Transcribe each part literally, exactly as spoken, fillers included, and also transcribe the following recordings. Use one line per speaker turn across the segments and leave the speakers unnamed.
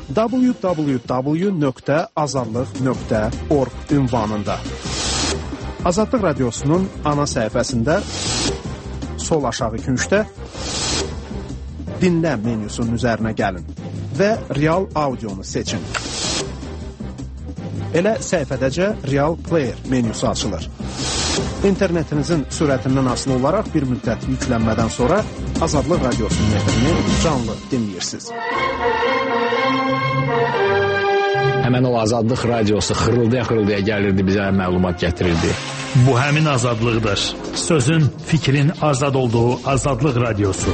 w w w nöqtə azadlıq nöqtə org ünvanında. Azadlıq Radiosu'nun ana səhifəsində sol aşağı küncdə dinlə menyusunun üzərinə gəlin və Real Audio'nu seçin. Elə səhifədəcə Real Player menyusu açılır. İnternetinizin sürətindən asılı olaraq bir müddət yüklənmədən sonra Azadlıq Radiosu'nun efrini canlı dinləyirsiniz.
Həmən o Azadlıq Radiosu xırıldaya-xırıldaya gəlirdi, bizə məlumat gətirirdi.
Bu həmin azadlıqdır. Sözün, fikrin azad olduğu Azadlıq Radiosu.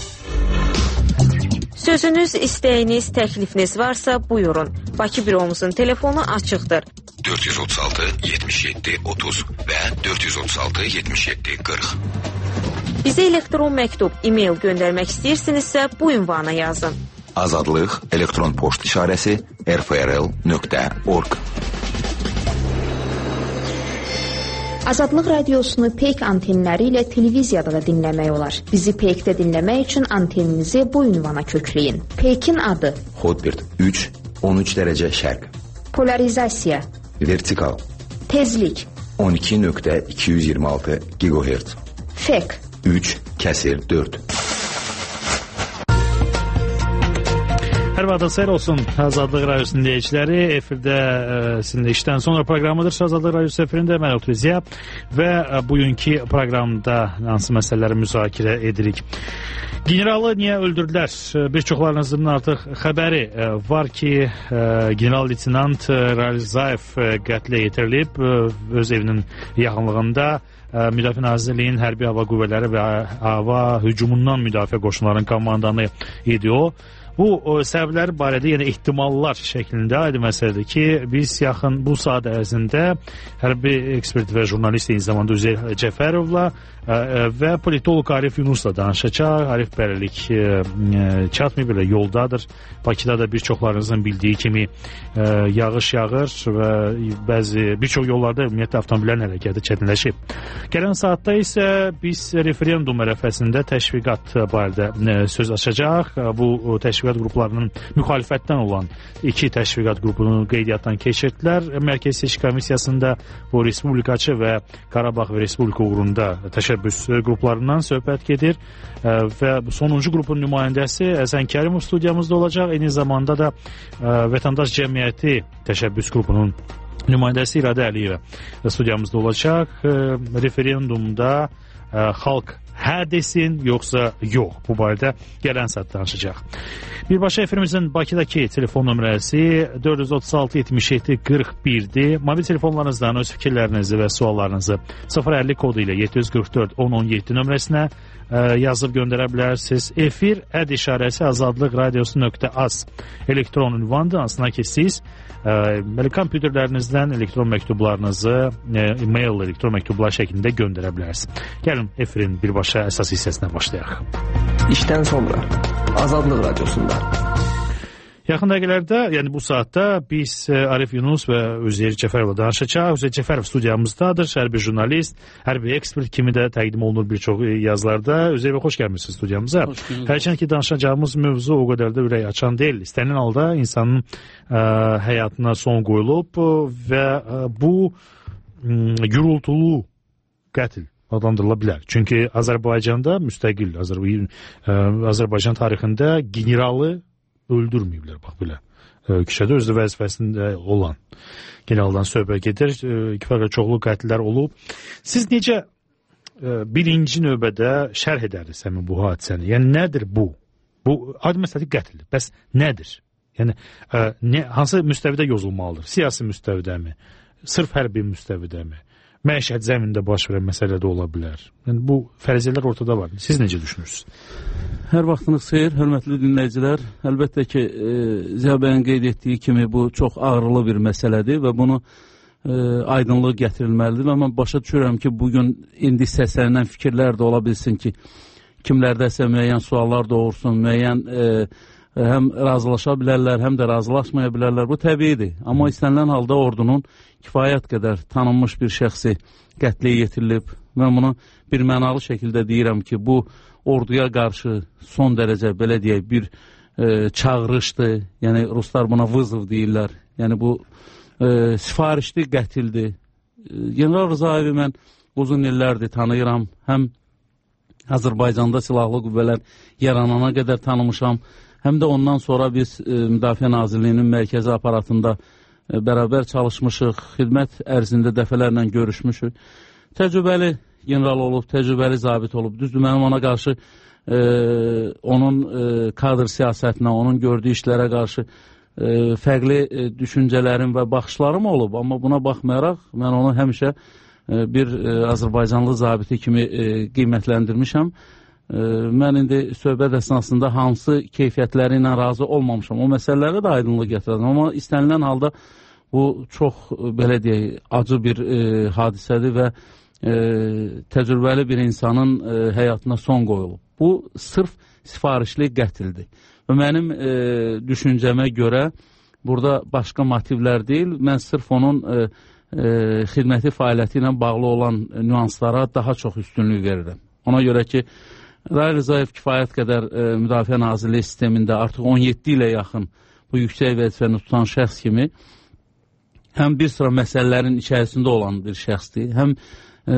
Sözünüz, istəyiniz, təklifiniz varsa buyurun. Bakı büromuzun telefonu açıqdır.
dörd yüz otuz altı yetmiş yeddi otuz və dörd yüz otuz altı yetmiş yeddi qırx.
Bizə elektron məktub, e-mail göndərmək istəyirsinizsə bu ünvana yazın.
Azadlıq elektron poçt işarəsi r f r l nöqtə org.
Azadlıq Radiosunu Peyk antenləri ilə televiziyada da dinləmək olar. Bizi Peykdə dinləmək üçün anteninizi bu ünvana kökləyin. Peykin adı:
Hotbird üç on üç dərəcə şərq.
Polarizasiya:
Vertikal.
Tezlik:
on iki nöqtə iki yüz iyirmi altı gigahertz.
Fek:
üç kəsir dörd.
Hər vaxtınız xeyir olsun Azadlıq Radiosu'nun dinləyiciləri. Efirdə e, sizinlə işdən sonra proqramıdır. Azadlıq Radiosu efirində mən Otuziya və e, bugünkü proqramda hansı məsələləri müzakirə edirik. Generalı niyə öldürdülər? Bir çoxlarınızın artıq xəbəri e, var ki, e, general-leytenant Ralizayev e, qətlə yetirilib, e, öz evinin yaxınlığında e, Müdafiə Nazirliyinin Hərbi Hava Qüvvələri və hava hücumundan müdafiə qoşunların komandanı idi o. Bu o, səbəblər barədə, yəni ehtimallar şəklində aydın məsələdir ki, biz yaxın bu saat ərzində hərbi ekspert və jurnalist eyni zamanda Üzeyir Cəfərovla ə, və politolog Arif Yunus'la danışacaq. Arif bərilik ə, çatmayıb, belə yoldadır. Bakıda da bir çoxlarınızın bildiyi kimi ə, yağış yağır və bəzi bir çox yollarda ümumiyyətlə avtomobillərin hərəkəti çətinləşib. Gələn saatda isə biz referendum ərəfəsində təşviqat barədə ə, söz açacaq. Bu təşviqat təşviqat qruplarının müxalifətdən olan iki təşviqat qrupunu qeydiyyatdan keçirdilər. Mərkəzi Seçki Komissiyasında bu Respublikaçı və Qarabağ və Respublika uğrunda təşəbbüs qruplarından söhbət gedir və sonuncu qrupun nümayəndəsi Əsən Kərimov studiyamızda olacaq. Eyni zamanda da Vətəndaş Cəmiyyəti təşəbbüs qrupunun nümayəndəsi İradə Əliyevə studiyamızda olacaq. Referendumda xalq hə desin, yoxsa yox. Bu barədə gələn saat danışacaq. Birbaşa efirimizin Bakıdakı telefon nömrəsi dörd yüz otuz altı yetmiş yeddi qırx birdir. Mobil telefonlarınızdan öz fikirlərinizi və suallarınızı sıfır əlli kodu ilə yeddi yüz qırx dörd on on yeddi nömrəsinə ə, yazıb göndərə bilərsiniz. Efir əd işarəsi azadlıq radiosu nöqtə az elektron ünvandır. Aslında ki, siz ə, belə kompüterlərinizdən elektron məktublarınızı ə, e-mail elektron məktublar şəklində göndərə bilərsiniz. Gəlin efirin birbaşa əsas hissəsinə başlayaq.
İşdən sonra Azadlıq Radiosunda.
Yaxın dəqiqələrdə, yəni bu saatda biz Arif Yunus və Üzeyir Cəfərovla danışacaq. Üzeyir Cəfərov studiyamızdadır, hərbi jurnalist, hərbi ekspert kimi də təqdim olunur bir çox yazılarda. Üzeyir bəy, xoş gəlmişsiniz studiyamıza. Hərçənd ki, danışacağımız mövzu o qədər də ürək açan deyil. İstənilən halda insanın ə, həyatına son qoyulub və ə, bu ə, gürültülü qətl adlandırıla bilər. Çünki Azərbaycanda müstəqil Azərbaycan, Azərbaycan tarixində generalı öldürməyiblər. Bax belə. Küçədə özü vəzifəsində olan generaldan söhbət gedir. İki fərqli çoxlu qətllər olub. Siz necə birinci növbədə şərh edərsiniz həmin bu hadisəni? Yəni nədir bu? Bu adi məsələdir, qətldir. Bəs nədir? Yəni nə, hansı müstəvidə yozulmalıdır? Siyasi müstəvidəmi? Sırf hərbi müstəvidəmi? Məişət zəmində baş verən məsələ də ola bilər. Yəni, bu fərziyələr ortada var. Siz necə düşünürsünüz?
Hər vaxtınız xeyir, hörmətli dinləyicilər. Əlbəttə ki, e, Ziya bəyin qeyd etdiyi kimi bu çox ağrılı bir məsələdir və bunu e, aydınlıq gətirilməlidir. Amma başa düşürəm ki, bugün indi səslənən fikirlər də ola bilsin ki, kimlərdəsə müəyyən suallar doğursun, müəyyən e, həm razılaşa bilərlər, həm də razılaşmaya bilərlər. Bu təbiidir. Amma istənilən halda ordunun kifayət qədər tanınmış bir şəxsi qətlə yetirilib. Mən bunu bir mənalı şəkildə deyirəm ki, bu orduya qarşı son dərəcə, belə deyək, bir e, çağırışdır. Yəni ruslar buna vızov deyirlər. Yəni bu e, sifarişli qətildir. E, General Rzayevi mən uzun illərdir tanıyıram. Həm Azərbaycanda silahlı qüvvələr yaranana qədər tanımışam. Həm də ondan sonra biz e, Müdafiə Nazirliyinin mərkəzi aparatında e, bərabər çalışmışıq. Xidmət ərzində dəfələrlə görüşmüşük. Təcrübəli general olub, təcrübəli zabit olub. Düzdür, mənim ona qarşı e, onun e, kadr siyasətinə, onun gördüyü işlərə qarşı e, fərqli e, düşüncələrim və baxışlarım olub. Amma buna baxmayaraq, mən onu həmişə e, bir e, Azərbaycanlı zabiti kimi e, qiymətləndirmişəm. E, mən indi söhbət əsnasında hansı keyfiyyətləri ilə razı olmamışam. O məsələlərə də aydınlıq gətirdim. Amma istənilən halda bu çox, belə deyək, acı bir e, hadisədir və e, təcrübəli bir insanın e, həyatına son qoyulub. Bu sırf sifarişli qətildir. Və mənim e, düşüncəmə görə burada başqa motivlər deyil, mən sırf onun e, e, xidməti fəaliyyəti ilə bağlı olan nüanslara daha çox üstünlük verirəm. Ona görə ki, Rahil Rzayev kifayət qədər e, Müdafiə Nazirliyi sistemində artıq on yeddi ilə yaxın bu yüksək vəzifəni tutan şəxs kimi həm bir sıra məsələlərin içərisində olan bir şəxsdir, həm e,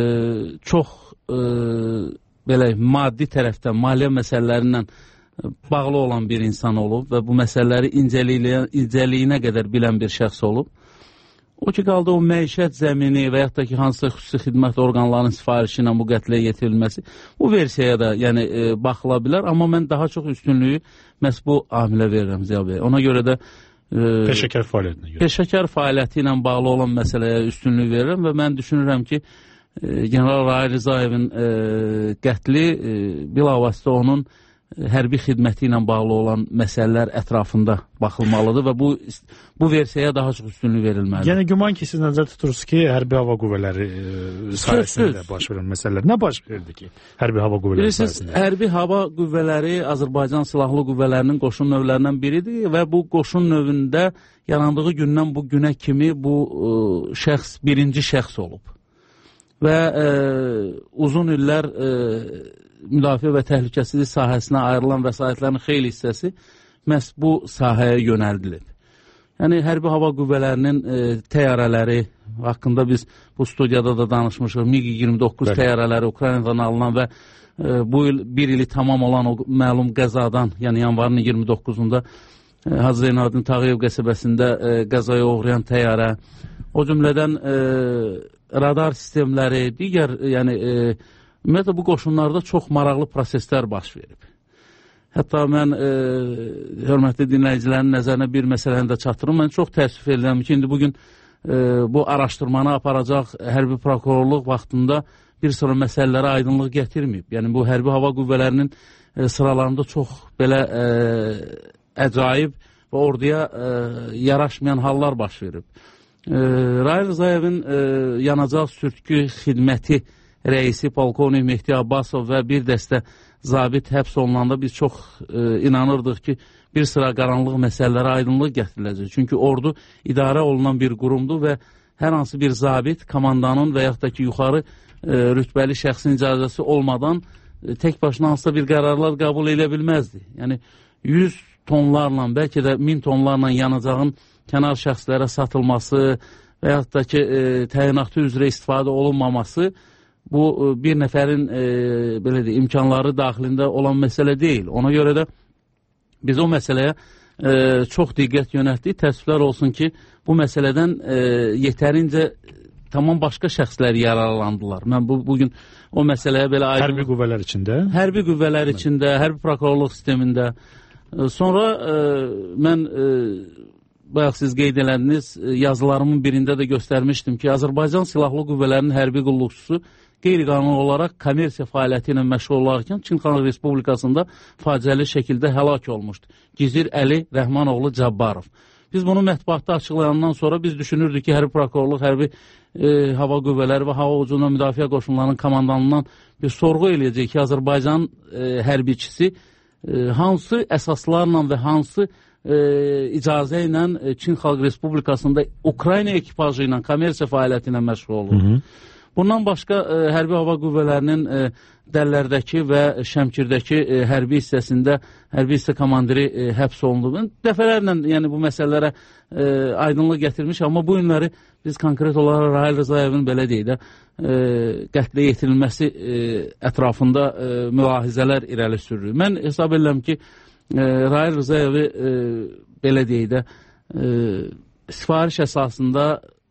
çox e, belə maddi tərəfdən, maliyyə məsələlərindən bağlı olan bir insan olub və bu məsələləri incəliyinə qədər bilən bir şəxs olub. O ki, qaldı o məişət zəmini və yaxud da ki, hansısa xüsusi xidmət orqanlarının sifarişi ilə bu qətlə yetirilməsi, bu versiyaya da yəni, e, baxıla bilər, amma mən daha çox üstünlüyü məhz bu amilə verirəm Ziya bəy. Ona görə də e,
peşəkar fəaliyyətinə görə.
Peşəkar fəaliyyəti ilə bağlı olan məsələyə üstünlük verirəm və mən düşünürəm ki, e, General Rahil Rzayevin e, qətli e, bilavasitə onun hərbi xidməti ilə bağlı olan məsələlər ətrafında baxılmalıdır və bu bu versiyaya daha çox üstünlük verilməlidir.
Yəni güman ki, siz nəzər tutursunuz ki, hərbi hava qüvvələri e, sayəsində baş verən məsələlər nə baş verdi ki, hərbi hava qüvvələri sayəsində?
Hərbi hava qüvvələri Azərbaycan silahlı qüvvələrinin qoşun növlərindən biridir və bu qoşun növündə yarandığı gündən bu günə kimi bu e, şəxs birinci şəxs olub. Və e, uzun illər e, müdafiə və təhlükəsizlik sahəsinə ayrılan vəsaitlərin xeyli hissəsi məhz bu sahəyə yönəldilib. Yəni, hərbi hava qüvvələrinin e, təyyarələri haqqında biz bu studiyada da danışmışıq. MiG iyirmi doqquz Bəli. Təyyarələri Ukraynadan alınan və e, bu il bir ili tamam olan o məlum qəzadan, yəni yanvarın iyirmi doqquzunda e, Hacı Zeynalabdin Tağıyev qəsəbəsində e, qəzaya uğrayan təyyarə, o cümlədən e, radar sistemləri, digər, yəni e, ümumiyyətlə, bu qoşunlarda çox maraqlı proseslər baş verib. Hətta mən e, hörmətli dinləyicilərin nəzərinə bir məsələni də çatdırım. Mən çox təəssüf edirəm ki, indi bugün e, bu araşdırmanı aparacaq hərbi prokurorluq vaxtında bir sıra məsələlərə aydınlıq gətirməyib. Yəni, bu hərbi hava qüvvələrinin e, sıralarında çox belə e, əcaib və orduya e, yaraşmayan hallar baş verib. E, Rahil Rzayevin e, yanacaq sürtkü xidməti rəisi polkovnik Mehdi Abbasov və bir dəstə zabit həbs olunanda biz çox e, inanırdıq ki, bir sıra qaranlıq məsələlərə aydınlıq gətiriləcək. Çünki ordu idarə olunan bir qurumdur və hər hansı bir zabit, komandanın və yaxud da ki, yuxarı e, rütbəli şəxsin icazəsi olmadan e, tək başına hansısa bir qərarlar qəbul edə bilməzdi. Yəni, yüz tonlarla, bəlkə də min tonlarla yanacağın kənar şəxslərə satılması və yaxud da ki, e, təyinatı üzrə istifadə olunmaması bu bir nəfərin e, belə deyək, imkanları daxilində olan məsələ deyil. Ona görə də biz o məsələyə e, çox diqqət yönəltdik. Təəssüflər olsun ki, bu məsələdən e, yetərincə tamam başqa şəxslər yararlandılar. Mən bu bugün o məsələyə belə aydın...
Hərbi qüvvələr içində?
Hərbi qüvvələr içində, hərbi prokurorluq sistemində. E, sonra e, mən... E, bayaq siz qeyd elədiniz, yazılarımın birində də göstərmişdim ki, Azərbaycan Silahlı Qüvvələrinin hərbi qulluqçusu qeyri-qanuni olaraq kommersiya fəaliyyəti ilə məşğul olarkən Çin Xalq Respublikasında faciəli şəkildə həlak olmuşdu. Gizir Əli Rəhmanoğlu Cabbarov. Biz bunu mətbuatda açıqlayandan sonra biz düşünürdük ki, hərbi prokurorluq, hərbi e, hava qüvvələri və hava ucundan müdafiə qoşunlarının komandanından bir sorğu eləyəcək ki, Azərbaycan e, hərbiçisi e, hansı əsaslarla və hansı E, icazə ilə Çin Xalq Respublikasında Ukrayna ekipajı ilə kommersiya fəaliyyəti ilə məşğul olur. Hı -hı. Bundan başqa e, Hərbi Hava Qüvvələrinin e, Dəllərdəki və Şəmkirdəki e, hərbi hissəsində hərbi hissə komandiri e, həbs olundu. Dəfələrlə yəni bu məsələlərə e, aydınlıq gətirmiş, amma bu günləri biz konkret olaraq Rahil Rızayevin belə deyək də e, qətlə yetirilməsi e, ətrafında e, mülahizələr irəli sürülür. Mən hesab edirəm ki, e, Rahil Rızayevi e, belə deyək də e, sifariş əsasında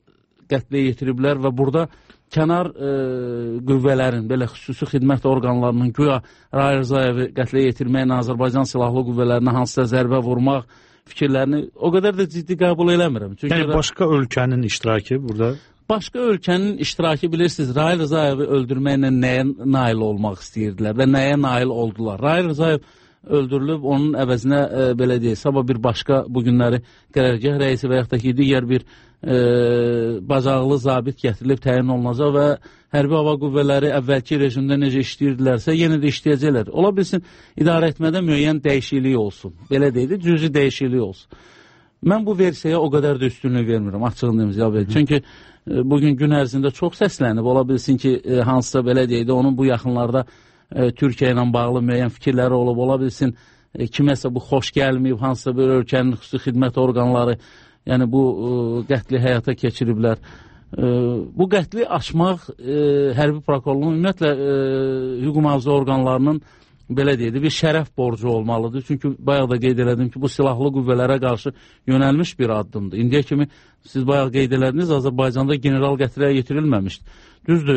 qətlə yetiriblər və burada kənar e, qüvvələrin, belə xüsusi xidmət orqanlarının güya Rahil Rızayevi qətlə yetirməklə Azərbaycan Silahlı Qüvvələrinə hansısa zərbə vurmaq fikirlərini o qədər də ciddi qəbul eləmirəm. Çünki
yəni başqa ölkənin iştirakı burada?
Başqa ölkənin iştirakı, bilirsiniz, Rahil Rızayevi öldürməklə nəyə nail olmaq istəyirdilər və nəyə nail oldular. Rahil Rızayev öldürülüb, onun əvəzinə e, belə deyək, sabah bir başqa bugünləri qərargah rəisi və yaxud da ki, digər bir e, bacaqlı zabit gətirilib təyin olunacaq və Hərbi Hava Qüvvələri əvvəlki rejimdə necə işləyirdilərsə, yenə də işləyəcəklər. Ola bilsin, idarə etmədə müəyyən dəyişiklik olsun. Belə deyildi, cüzi dəyişiklik olsun. Mən bu versiyaya o qədər də üstünlük vermirəm, açığını deyim. Çünki e, bugün gün ərzində çox səslənib, ola bilsin ki, e, hansısa belə deyildi, onun bu yaxınlarda E, Türkiyə ilə bağlı müəyyən fikirləri olub, ola bilsin e, kiməsə bu xoş gəlməyib, hansısa bir ölkənin xüsusi xidmət orqanları yəni bu e, qətli həyata keçiriblər. E, bu qətli açmaq e, hərbi prokurorluğun ümumiyyətlə e, hüquq mühafizə orqanlarının belə deyildi, bir şərəf borcu olmalıdır. Çünki bayaq da qeyd elədim ki, bu silahlı qüvvələrə qarşı yönəlmiş bir addımdır. İndiyə kimi siz bayaq qeyd elədiniz, Azərbaycanda general qətilə yetirilməmişdir. Düzdür,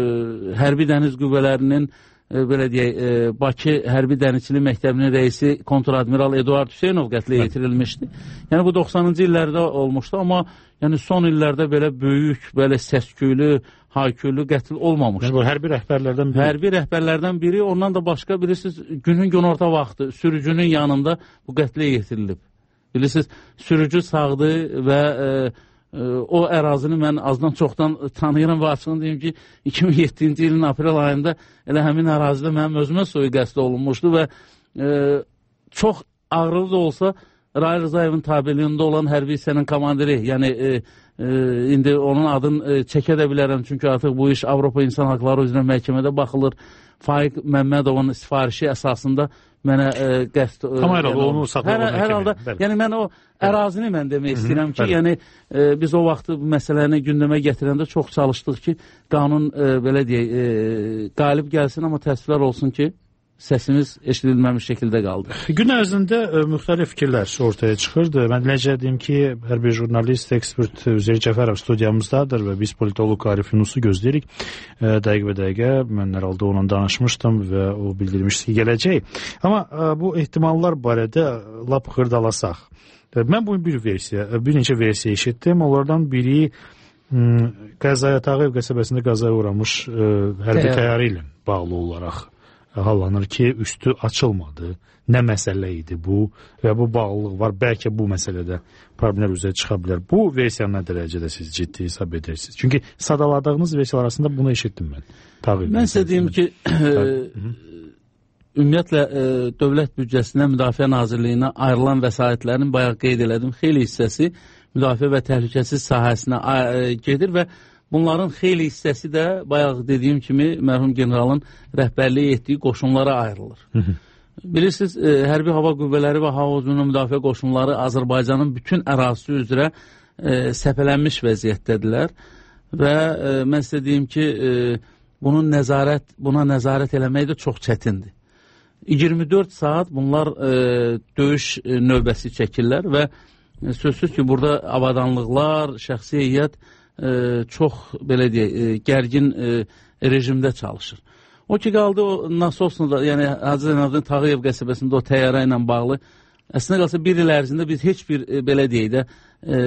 e, hərbi dəniz qüvvələrinin E, belə deyək, e, Bakı Hərbi Dənizçilik Məktəbinin rəisi kontradmiral Eduard Hüseynov qətlə yetirilmişdi. Yəni bu doxsanıncı illərdə olmuşdu, amma yəni son illərdə belə böyük, belə səsküylü, hayküylü qətl olmamışdı.
Yəni bu hərbi rəhbərlərdən biri.
Hərbi rəhbərlərdən biri, ondan da başqa bilirsiniz, günün günorta vaxtı sürücünün yanında bu qətlə yetirilib. Bilirsiniz, sürücü sağdır və e, o ərazini mən azdan çoxdan tanıyıram və açığını deyim ki, iki min yeddinci ilin aprel ayında elə həmin ərazidə mənim özümə sui-qəsd olunmuşdu və e, çox ağrılı da olsa Rahil Rızayevin tabeliyində olan hərbi hissənin komandiri, yəni e, e, indi onun adını e, çəkə də bilərəm, çünki artıq bu iş Avropa İnsan Haqları üzrə məhkəmədə baxılır. Faiq Məmmədovun sifarişi əsasında mənə e, qəsd... E,
Tam hər halda onu satmaq
hər, hər halda, yəni mən o ərazini mən demək istəyirəm ki, yəni e, biz o vaxtı bu məsələni gündəmə gətirəndə çox çalışdıq ki, qanun e, belə deyək, e, qalib gəlsin, amma təəssüflər olsun ki, səsimiz eşidilməmiş şəkildə qaldı.
Gün ərzində ə, müxtəlif fikirlər ortaya çıxırdı. Mən necə deyim ki, hər bir jurnalist, ekspert Üzeyir Cəfərov studiyamızdadır və biz politoloq Arif Yunusu gözləyirik. Ə, dəqiq və dəqiqə mən hər halda onunla danışmışdım və o bildirmişdi ki, gələcək. Amma ə, bu ehtimallar barədə lap xırdalasaq. Ə, mən bu bir versiya, bir neçə versiya eşitdim. Onlardan biri ə, Qəzaya Tağıyev qəsəbəsində qəzaya uğramış ə, hərbi təyyarə ilə bağlı olaraq hallanır ki, üstü açılmadı. Nə məsələ idi bu və bu bağlılıq var. Bəlkə bu məsələdə problemlər üzrə çıxa bilər. Bu versiya nə dərəcədə siz ciddi hesab edirsiniz? Çünki sadaladığınız versiyalar arasında bunu eşitdim mən. Tağıyla.
Mən sizə deyim ki, ümumiyyətlə e, dövlət büdcəsindən Müdafiə Nazirliyinə ayrılan vəsaitlərin bayaq qeyd elədim, xeyli hissəsi müdafiə və təhlükəsiz sahəsinə e, gedir və bunların xeyli hissəsi də bayaq dediyim kimi mərhum generalın rəhbərliyi etdiyi qoşunlara ayrılır. Bilirsiniz, e, Hərbi Hava Qüvvələri və Hava Hücumunun Müdafiə Qoşunları Azərbaycanın bütün ərazisi üzrə e, səpələnmiş vəziyyətdədirlər və e, mən sizə deyim ki, e, bunun nəzarət, buna nəzarət eləmək də çox çətindir. iyirmi dörd saat bunlar e, döyüş e, növbəsi çəkirlər və e, sözsüz ki, burada avadanlıqlar, şəxsi heyət e, çox, belə deyək, e, gərgin e, rejimdə çalışır. O ki, qaldı o nasosla da, yəni Hacı Zeynalabdin Tağıyev qəsəbəsində o təyyarə ilə bağlı, əslində qalsa bir il ərzində biz heç bir, e, belə deyək də, e,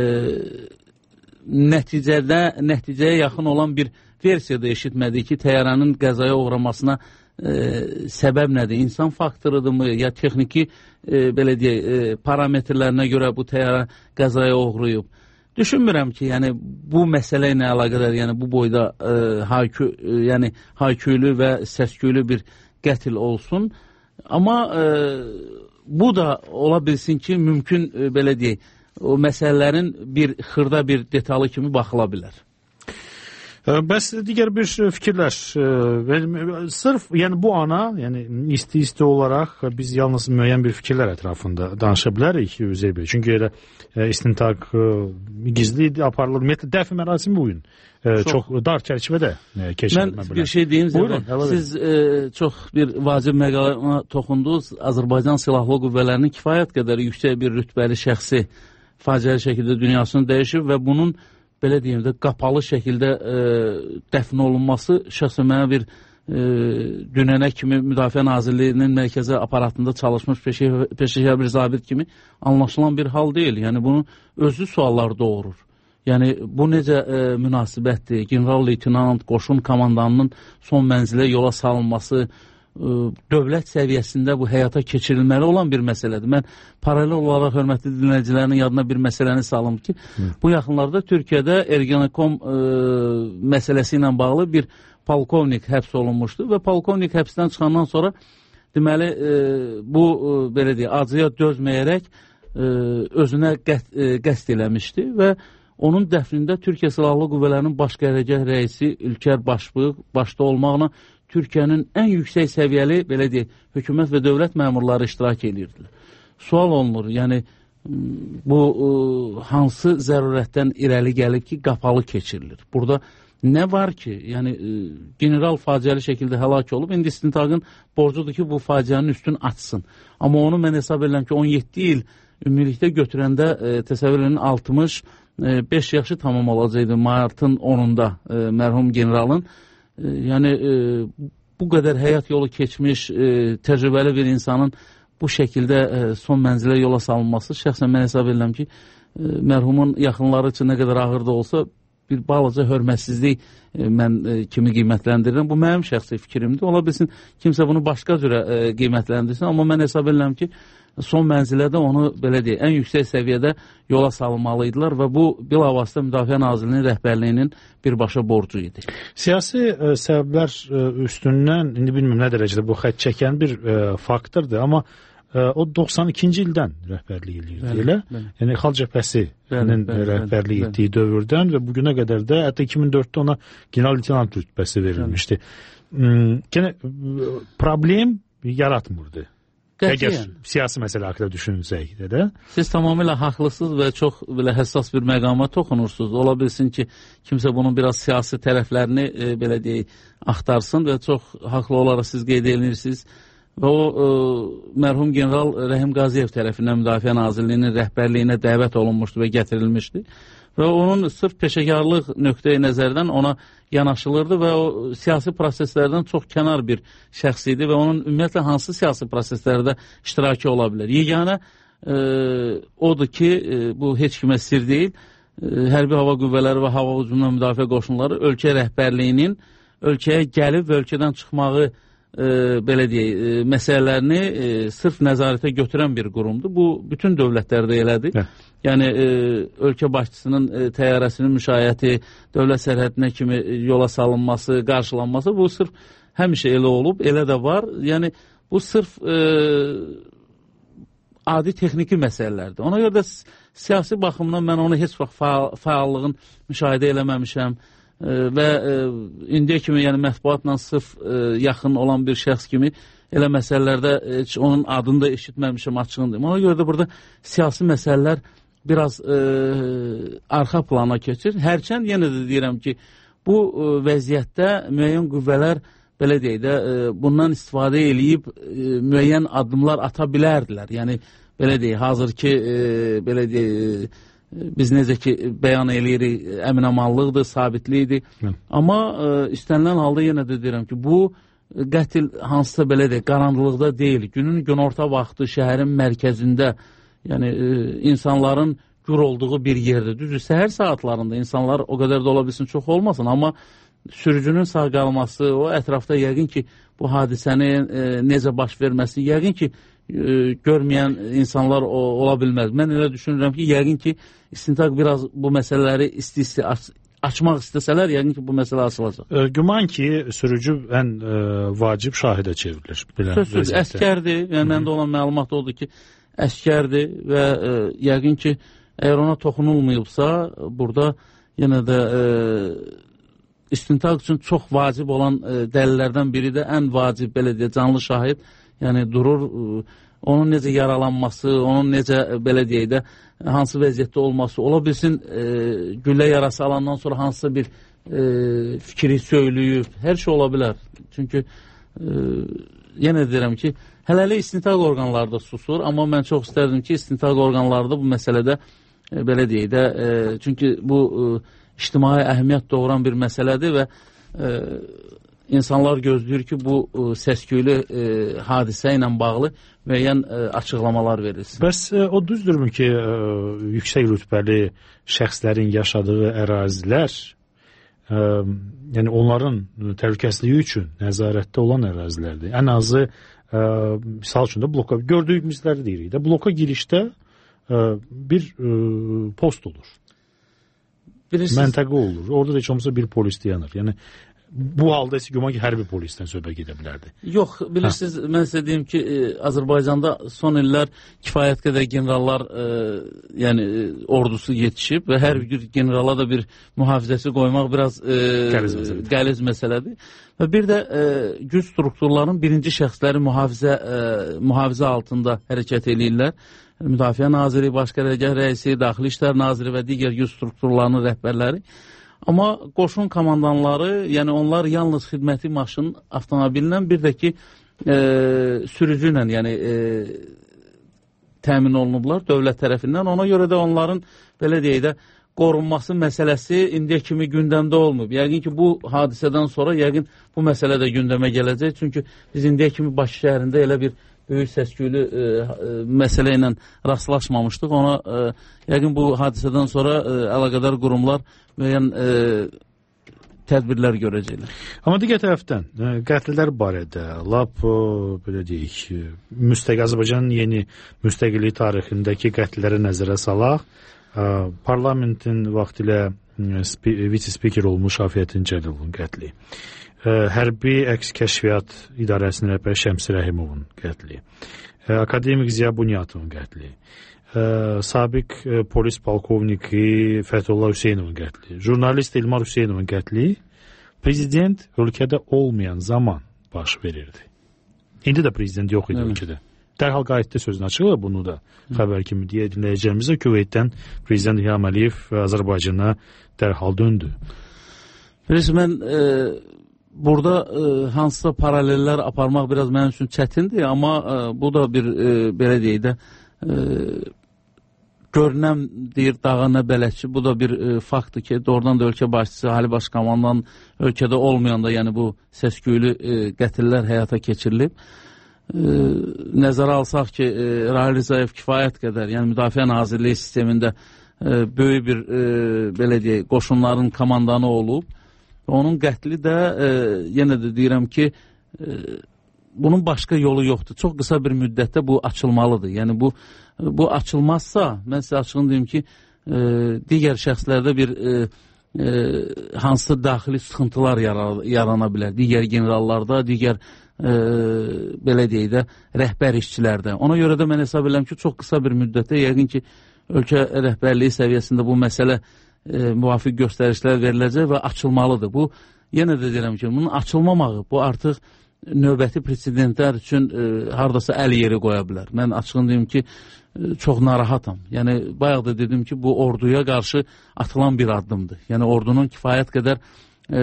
nəticədə, nəticəyə yaxın olan bir versiyada eşitmədik ki, təyyarənin qəzaya uğramasına e, səbəb nədir? İnsan faktorudur mu, ya texniki e, belə deyək, e, parametrlərinə görə bu təyyarə qəzaya uğrayıb? Düşünmürəm ki, yəni bu məsələ ilə əlaqədar, yəni bu boyda e, haykü, e, yəni hayküylü və səsküylü bir qətl olsun. Amma e, bu da ola bilsin ki, mümkün e, belə deyək, o məsələlərin bir xırda bir detalı kimi baxıla bilər.
Bəs digər bir fikirlər, sırf yəni bu ana, yəni isti-isti olaraq biz yalnız müəyyən bir fikirlər ətrafında danışa bilərik Üzeyir bəy. Çünki elə istintaq gizli aparılır. Ümumiyyətlə dəfn mərasimi bu gün çox, çox dar çərçivədə keçirilmə bilər.
Mən bir şey deyim sizə. Siz e, çox bir vacib məqama toxundunuz. Azərbaycan Silahlı Qüvvələrinin kifayət qədər yüksək bir rütbəli şəxsi faciəli şəkildə dünyasını dəyişib və bunun belə deyim də qapalı şəkildə e, dəfn olunması şəxsən mənə bir e, dünənə kimi Müdafiə Nazirliyinin mərkəzi aparatında çalışmış peşəkar bir zabit kimi anlaşılan bir hal deyil. Yəni bunun özlü suallar doğurur. Yəni bu necə e, münasibətdir? General-leytenant, qoşun komandanının son mənzilə yola salınması e, dövlət səviyyəsində bu həyata keçirilməli olan bir məsələdir. Mən paralel olaraq hörmətli dinləyicilərin yadına bir məsələni salım ki, Hı. bu yaxınlarda Türkiyədə Ergenekon e, məsələsi ilə bağlı bir polkovnik həbs olunmuşdu və polkovnik həbsdən çıxandan sonra deməli e, bu e, belə deyək, acıya dözməyərək e, özünə qəst, e, qəst eləmişdi və onun dəfnində Türkiyə Silahlı Qüvvələrinin baş qərargah rəisi İlker Başbuğ başda olmaqla Türkiyənin ən yüksək səviyyəli, belə deyək, hökumət və dövlət məmurları iştirak edirdilər. Sual olunur, yəni bu ə, hansı zərurətdən irəli gəlib ki, qapalı keçirilir? Burada nə var ki, yəni ə, general faciəli şəkildə həlak olub, indi istintaqın borcudur ki, bu faciənin üstün açsın. Amma onu mən hesab edirəm ki, on yeddi il ümumilikdə götürəndə ə, təsəvvür edin altmış beş yaşı tamam olacaqdı martın onunda e, mərhum generalın. E, yəni e, bu qədər həyat yolu keçmiş e, təcrübəli bir insanın bu şəkildə e, son mənzilə yola salınması şəxsən mən hesab edirəm ki, e, mərhumun yaxınları üçün nə qədər ağır da olsa bir balaca hörmətsizlik e, mən e, kimi qiymətləndirirəm. Bu mənim şəxsi fikrimdir. Ola bilsin kimsə bunu başqa cürə e, qiymətləndirsin, amma mən hesab edirəm ki, son mənzilədə onu belə deyək, ən yüksək səviyyədə yola salınmalıydılar və bu bilavasitə Müdafiə Nazirliyinin rəhbərliyinin birbaşa borcu idi.
Siyasi ə, səbəblər ə, üstündən indi bilmirəm nə dərəcədə bu xətt çəkən bir ə, faktordur, amma ə, o doxsan ikinci ildən rəhbərlik edirdi, elə? Yəni Xalq Cəbhəsinin rəhbərlik etdiyi dövrdən və bugünə qədər də hətta iki min dörddə ona general-leytenant rütbəsi verilmişdi. Yəni problem yaratmırdı. Əgər siyasi məsələ haqqında düşünsək də.
Siz tamamilə haqlısınız və çox belə həssas bir məqama toxunursunuz. Ola bilsin ki, kimsə bunun biraz siyasi tərəflərini e, belə deyək, axtarsın və çox haqlı olaraq siz qeyd edirsiniz. Və o e, mərhum general Rəhim Qaziyev tərəfindən Müdafiə Nazirliyinin rəhbərliyinə dəvət olunmuşdu və gətirilmişdi. Və onun sırf peşəkarlıq nöqteyi nəzərdən ona yanaşılırdı və o siyasi proseslərdən çox kənar bir şəxs idi və onun ümumiyyətlə hansı siyasi proseslərdə iştirakı ola bilər. Yeganə e, odur ki, e, bu heç kimə sir deyil, e, Hərbi Hava Qüvvələri və Hava Hücumundan Müdafiə Qoşunları ölkə rəhbərliyinin ölkəyə gəlib və ölkədən çıxmağı e, belə deyək, e, məsələlərini e, sırf nəzarətə götürən bir qurumdur. Bu, bütün dövlətlərdə elədir. Hə. Yəni, e, ölkə başçısının e, təyyarəsinin müşayiəti, dövlət sərhədinə kimi yola salınması, qarşılanması, bu sırf həmişə elə olub, elə də var. Yəni, bu sırf e, adi texniki məsələlərdir. Ona görə də siyasi baxımdan mən onu heç vaxt faal, faallığın müşahidə eləməmişəm e, və e, indiyə kimi yəni, mətbuatla sırf e, yaxın olan bir şəxs kimi elə məsələlərdə heç onun adını da eşitməmişəm açığındır. Ona görə də burada siyasi məsələlər biraz e, arxa plana keçir. Hərçənd yenə də deyirəm ki, bu e, vəziyyətdə müəyyən qüvvələr belə deyək də e, bundan istifadə eləyib e, müəyyən addımlar ata bilərdilər. Yəni belə deyək, hazır ki e, belə deyək, e, biz necə ki bəyan eləyirik, əminamanlıqdır, sabitlikdir. Hı. Amma e, istənilən halda yenə də deyirəm ki, bu qətil hansısa belə deyək, qaranlıqda deyil. Günün günorta vaxtı şəhərin mərkəzində, yəni e, insanların gür olduğu bir yerdir. Düzdür, səhər saatlarında insanlar o qədər də ola bilsin çox olmasın, amma sürücünün sağ qalması, o ətrafda yəqin ki bu hadisənin e, necə baş verməsi, yəqin ki e, görməyən insanlar o, ola bilməz. Mən elə düşünürəm ki, yəqin ki istintaq biraz bu məsələləri isti-isti aç açmaq istəsələr, yəqin ki, bu məsələ açılacaq.
E, güman ki, sürücü ən e, vacib şahidə çevrilir.
Sözsüz, əskərdir. Yəni, məndə olan məlumat odur ki, əskərdir və e, yəqin ki, əgər ona toxunulmayıbsa, burada yenə də e, istintaq üçün çox vacib olan e, dəlillərdən biri də ən vacib, belə deyə, canlı şahid, yəni durur, e, onun necə yaralanması, onun necə, belə deyək də, hansı vəziyyətdə olması, ola bilsin e, güllə yarası alandan sonra hansısa bir e, fikri söyləyib, hər şey ola bilər. Çünki e, yenə deyirəm ki, hələlik istintaq orqanları da susur, amma mən çox istərdim ki, istintaq orqanları da bu məsələdə, e, belə deyək də, e, çünki bu e, ictimai əhəmiyyət doğuran bir məsələdir və e, insanlar gözləyir ki, bu e, səs-küylü e, hadisə ilə bağlı müəyyən e, açıqlamalar verilsin.
Bəs e, o düzdürmü ki, e, yüksək rütbəli şəxslərin yaşadığı ərazilər, e, yəni onların təhlükəsizliyi üçün nəzarətdə olan ərazilərdir. Ən azı, e, misal üçün də bloka, gördüyümüzləri deyirik də, bloka girişdə e, bir e, post olur. Bilirsiniz, məntəqə olur. Orada da heç olmasa bir polis dayanır. Yəni bu halda isə güman ki, hərbi polisdən söhbət gedə bilərdi.
Yox, bilirsiniz, hə. Mən sizə deyim ki, e, Azərbaycanda son illər kifayət qədər generallar, e, yəni e, ordusu yetişib və hər bir generala da bir mühafizəsi qoymaq biraz e, qəliz, məsələdir. qəliz məsələdir. Və bir də e, güc strukturların birinci şəxsləri mühafizə, e, mühafizə altında hərəkət edirlər. Müdafiə Naziri, Baş Qərargah rəisi, Daxili İşlər Naziri və digər güc strukturlarının rəhbərləri. Amma qoşun komandanları, yəni onlar yalnız xidməti maşın, avtomobillə, bir də ki, e, sürücü ilə, yəni e, təmin olunublar dövlət tərəfindən. Ona görə də onların, belə deyək də, qorunması məsələsi indiyə kimi gündəmdə olmayıb. Yəqin ki, bu hadisədən sonra yəqin bu məsələ də gündəmə gələcək. Çünki biz indiyə kimi Bakı şəhərində elə bir böyük səs-küylü e, e, məsələ ilə rastlaşmamışdıq. Ona e, yəqin bu hadisədən sonra e, əlaqədar qurumlar müəyyən e, tədbirlər görəcəklər.
Amma digər tərəfdən e, qətllər barədə lap e, belə deyək, müstəqil Azərbaycanın yeni müstəqillik tarixindəki qətlləri nəzərə salaq, e, parlamentin vaxtilə e, vitse-spiker olmuş Afiyyətin Cəlilовun qətli, Hərbi Əks Kəşfiyyat İdarəsinin rəhbəri Şəmsi Rəhimovun qətli, akademik Ziya Bunyatovun qətli, sabiq polis polkovniki Fəthullah Hüseynovun qətli, jurnalist İlmar Hüseynovun qətli prezident ölkədə olmayan zaman baş verirdi. İndi də prezident yox idi ölkədə. Dərhal qayıtdı sözünü açıqlar, bunu da xəbər kimi deyə dinləyəcəyimizə Küveytdən prezident İlham Əliyev Azərbaycana dərhal döndü.
Bilirsiniz, mən e, burada e, hansısa paralellər aparmaq biraz mənim üçün çətindir, amma e, bu da bir, e, belə deyək də, e, görünəm deyir dağa nə bələdçi, bu da bir e, faktdır ki, doğrudan da ölkə başçısı Ali Başkomandan ölkədə olmayanda, yəni bu səs-küylü e, qətillər həyata keçirilib. E, nəzərə alsaq ki, e, Rahil Rzayev kifayət qədər, yəni Müdafiə Nazirliyi sistemində e, böyük bir, e, belə deyək, qoşunların komandanı olub. Onun qətli də, e, yenə də deyirəm ki, e, bunun başqa yolu yoxdur. Çox qısa bir müddətdə bu açılmalıdır. Yəni bu bu açılmazsa, mən sizə açığını deyim ki, e, digər şəxslərdə bir e, e, hansı daxili sıxıntılar yarar, yarana bilər. Digər generallarda, digər e, belə deyək də, rəhbər işçilərdə. Ona görə də mən hesab edirəm ki, çox qısa bir müddətdə yəqin ki, ölkə rəhbərliyi səviyyəsində bu məsələ E, müvafiq göstərişlər veriləcək və açılmalıdır. Bu, yenə də deyirəm ki, bunun açılmamağı, bu artıq növbəti presidentlər üçün e, haradasa əl yeri qoya bilər. Mən açığını deyim ki, e, çox narahatam. Yəni, bayaq da dedim ki, bu orduya qarşı atılan bir addımdır. Yəni, ordunun kifayət qədər e,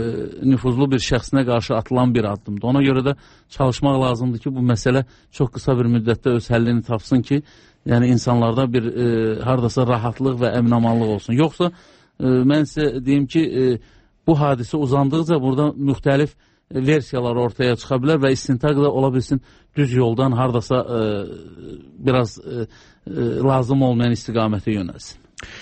nüfuzlu bir şəxsinə qarşı atılan bir addımdır. Ona görə də çalışmaq lazımdır ki, bu məsələ çox qısa bir müddətdə öz həllini tapsın ki, yəni insanlarda bir e, haradasa rahatlıq və əminamanlıq olsun. Yoxsa e, mən sizə deyim ki, e, bu hadisə uzandıqca burada müxtəlif e, versiyalar ortaya çıxa bilər və istintaq da ola bilsin düz yoldan haradasa e, biraz e, e, lazım olmayan istiqamətə yönəlsin.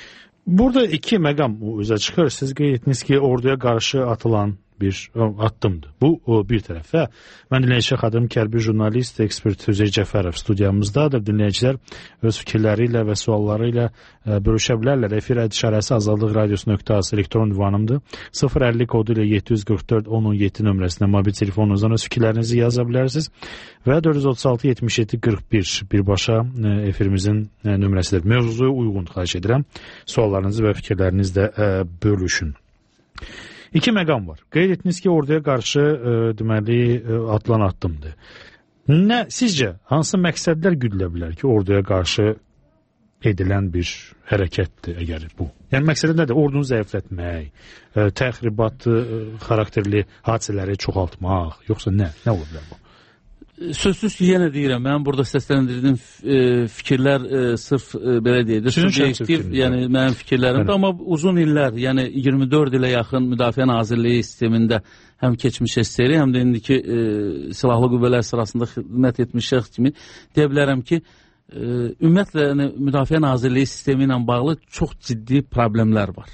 Burada iki məqam üzə çıxır. Siz qeyd etdiniz ki, orduya qarşı atılan bir addımdır. Bu bir tərəfə. Mən dinləyici xadırım Kərbi jurnalist, ekspert Üzeyir Cəfərov studiyamızdadır. Dinləyicilər öz fikirləri ilə və sualları ilə bölüşə bilərlər. Efir işarəsi azadlıq radiosu nöqtə az elektron ünvanımdır. sıfır əlli kodu ilə yeddi yüz qırx dörd on on yeddi nömrəsində mobil telefonunuzdan öz fikirlərinizi yaza bilərsiniz. Və dörd yüz otuz altı yetmiş yeddi qırx bir birbaşa efirimizin nömrəsidir. Mövzuya uyğun xahiş edirəm. Suallarınızı və fikirlərinizi də bölüşün. İki məqam var. Qeyd etdiniz ki, orduya qarşı e, deməli e, atılan addımdır. Nə sizcə hansı məqsədlər güdülə bilər ki, orduya qarşı edilən bir hərəkətdir əgər bu? Yəni məqsədi nədir? Ordunu zəiflətmək, e, təxribat e, xarakterli hadisələri çoxaltmaq, yoxsa nə? Nə ola bilər bu?
Sözsüz ki, yenə deyirəm, mən burada səsləndirdiyim e, fikirlər e, sırf e, belə deyək, subyektiv, yəni mənim fikirlərimdir, amma uzun illər, yəni iyirmi dörd ilə yaxın Müdafiə Nazirliyi sistemində həm keçmiş S S R, həm də indiki e, silahlı qüvvələr sırasında xidmət etmiş şəxs kimi deyə bilərəm ki, e, ümumiyyətlə yəni, Müdafiə Nazirliyi sistemi ilə bağlı çox ciddi problemlər var.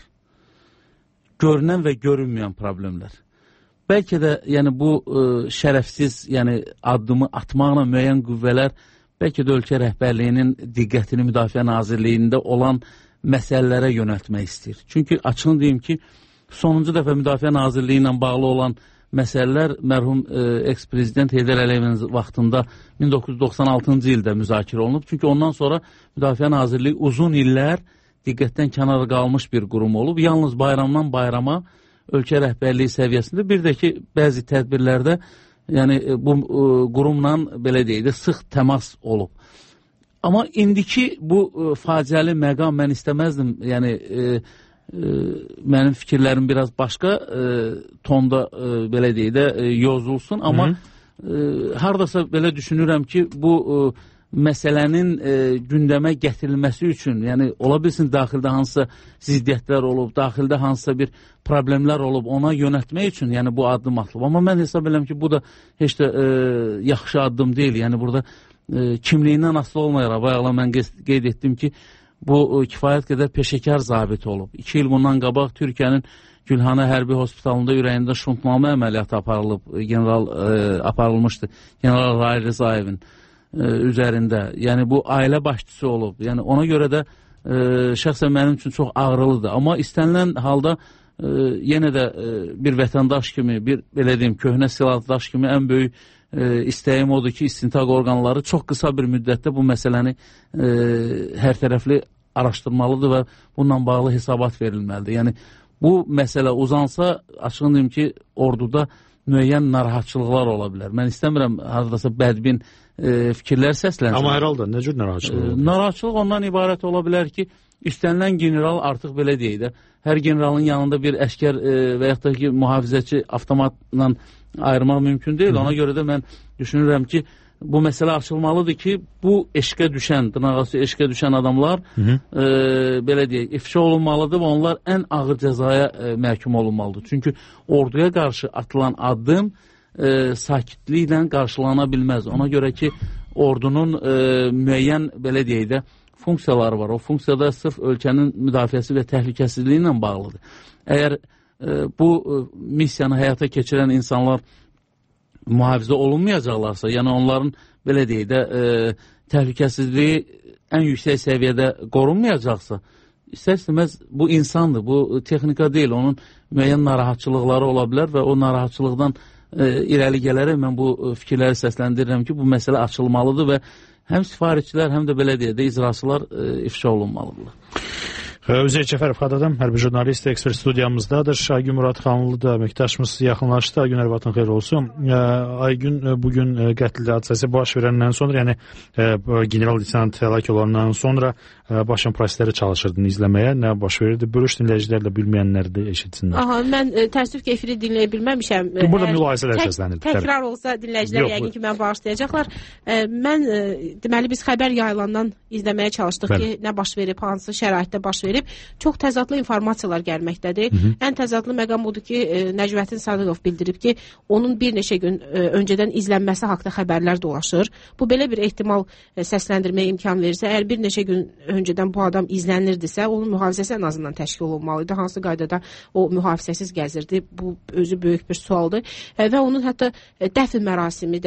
Görünən və görünməyən problemlər. Bəlkə də yəni bu ə, şərəfsiz yəni addımı atmaqla müəyyən qüvvələr bəlkə də ölkə rəhbərliyinin diqqətini Müdafiə Nazirliyində olan məsələlərə yönəltmək istəyir. Çünki açığını deyim ki, sonuncu dəfə Müdafiə Nazirliyi ilə bağlı olan məsələlər mərhum ə, eks-prezident Heydər Əliyevin vaxtında min doqquz yüz doxsan altıncı ildə müzakirə olunub. Çünki ondan sonra Müdafiə Nazirliyi uzun illər diqqətdən kənara qalmış bir qurum olub. Yalnız bayramdan bayrama ölkə rəhbərliyi səviyyəsində, bir də ki, bəzi tədbirlərdə yəni bu ə, qurumla belə deyək də sıx təmas olub. Amma indiki bu ə, faciəli məqam mən istəməzdim, yəni ə, ə, mənim fikirlərim biraz başqa ə, tonda ə, belə deyək də ə, yozulsun, amma ə, hardasa belə düşünürəm ki, bu ə, məsələnin e, gündəmə gətirilməsi üçün, yəni ola bilsin daxildə hansısa ziddiyyətlər olub, daxildə hansısa bir problemlər olub, ona yönəltmək üçün yəni bu addım atılıb. Amma mən hesab edirəm ki, bu da heç də e, yaxşı addım deyil. Yəni burada e, kimliyindən asılı olmayaraq, bayaqla mən qeyd etdim ki, bu e, kifayət qədər peşəkar zabit olub. İki il bundan qabaq Türkiyənin Gülhane Hərbi Hospitalında ürəyində şuntnamə əməliyyatı aparılıb, general e, aparılmışdı. General Rahil Rizayevin üzərində, yəni bu ailə başçısı olub, yəni ona görə də e, şəxsən mənim üçün çox ağrılıdır, amma istənilən halda e, yenə də e, bir vətəndaş kimi, bir belə deyim, köhnə silahdaş kimi ən böyük e, istəyim odur ki, istintaq orqanları çox qısa bir müddətdə bu məsələni e, hər tərəfli araşdırmalıdır və bununla bağlı hesabat verilməlidir. Yəni bu məsələ uzansa, açığını deyim ki, orduda müəyyən narahatçılıqlar ola bilər. Mən istəmirəm haradasa bədbin e, fikirlər səslənsin.
Amma hər halda nə cür narahatçılıq?
E, narahatçılıq ondan ibarət ola bilər ki, üstlənilən general artıq belə deyək də, hər generalın yanında bir əskər e, və yaxud da ki, mühafizəçi avtomatla ayırmaq mümkün deyil. Ona görə də mən düşünürəm ki, bu məsələ açılmalıdır ki, bu eşqə düşən, dırnaqası eşqə düşən adamlar e, belə deyək, ifşa olunmalıdır və onlar ən ağır cəzaya e, məhkum olunmalıdır. Çünki orduya qarşı atılan addım e, sakitliklə qarşılana bilməz. Ona görə ki, ordunun e, müəyyən, belə deyək də, funksiyaları var. O funksiyada sırf ölkənin müdafiəsi və təhlükəsizliyi ilə bağlıdır. Əgər e, bu e, missiyanı həyata keçirən insanlar mühafizə olunmayacaqlarsa, yəni onların, belə deyək də, e, təhlükəsizliyi ən yüksək səviyyədə qorunmayacaqsa, istər-istəməz bu insandır, bu texnika deyil, onun müəyyən narahatçılıqları ola bilər və o narahatçılıqdan e, irəli gələrək mən bu fikirləri səsləndirirəm ki, bu məsələ açılmalıdır və həm sifarişçilər, həm də belə deyək də, icraçılar e, ifşa olunmalıdırlar.
Üzeyir Cəfərov Xadadım, hərbi jurnalist, ekspert studiyamızdadır. Aygün Muradxanlı da əməkdaşımız yaxınlaşdı. Aygün, hər vaxtın xeyir olsun. Aygün, bugün qətl hadisəsi baş verəndən sonra, yəni general leytenant həlak olandan sonra başın prosesləri çalışırdın izləməyə. Nə baş verirdi? Bölüş dinləyicilərlə bilməyənlər də eşitsinlər.
Aha, mən təəssüf ki, efiri dinləyə bilməmişəm.
Burada mülahizələr səslənir.
Təkrar olsa dinləyicilər yəqin ki, mən bağışlayacaqlar. Mən, deməli, biz xəbər yayılandan izləməyə çalışdıq ki, nə baş verib, hansı şəraitdə baş verib. Çox təzadlı informasiyalar gəlməkdədir. Hı -hı. Ən təzadlı məqam odur ki, Nəcməddin Sadıqov bildirib ki, onun bir neçə gün öncədən izlənməsi haqda xəbərlər dolaşır. Bu belə bir ehtimal səsləndirməyə imkan verirsə, əgər bir neçə gün öncədən bu adam izlənirdisə, onun mühafizəsi ən azından təşkil olunmalıydı. Hansı qaydada o mühafizəsiz gəzirdi? Bu özü böyük bir sualdır. Və onun hətta dəfn mərasimi də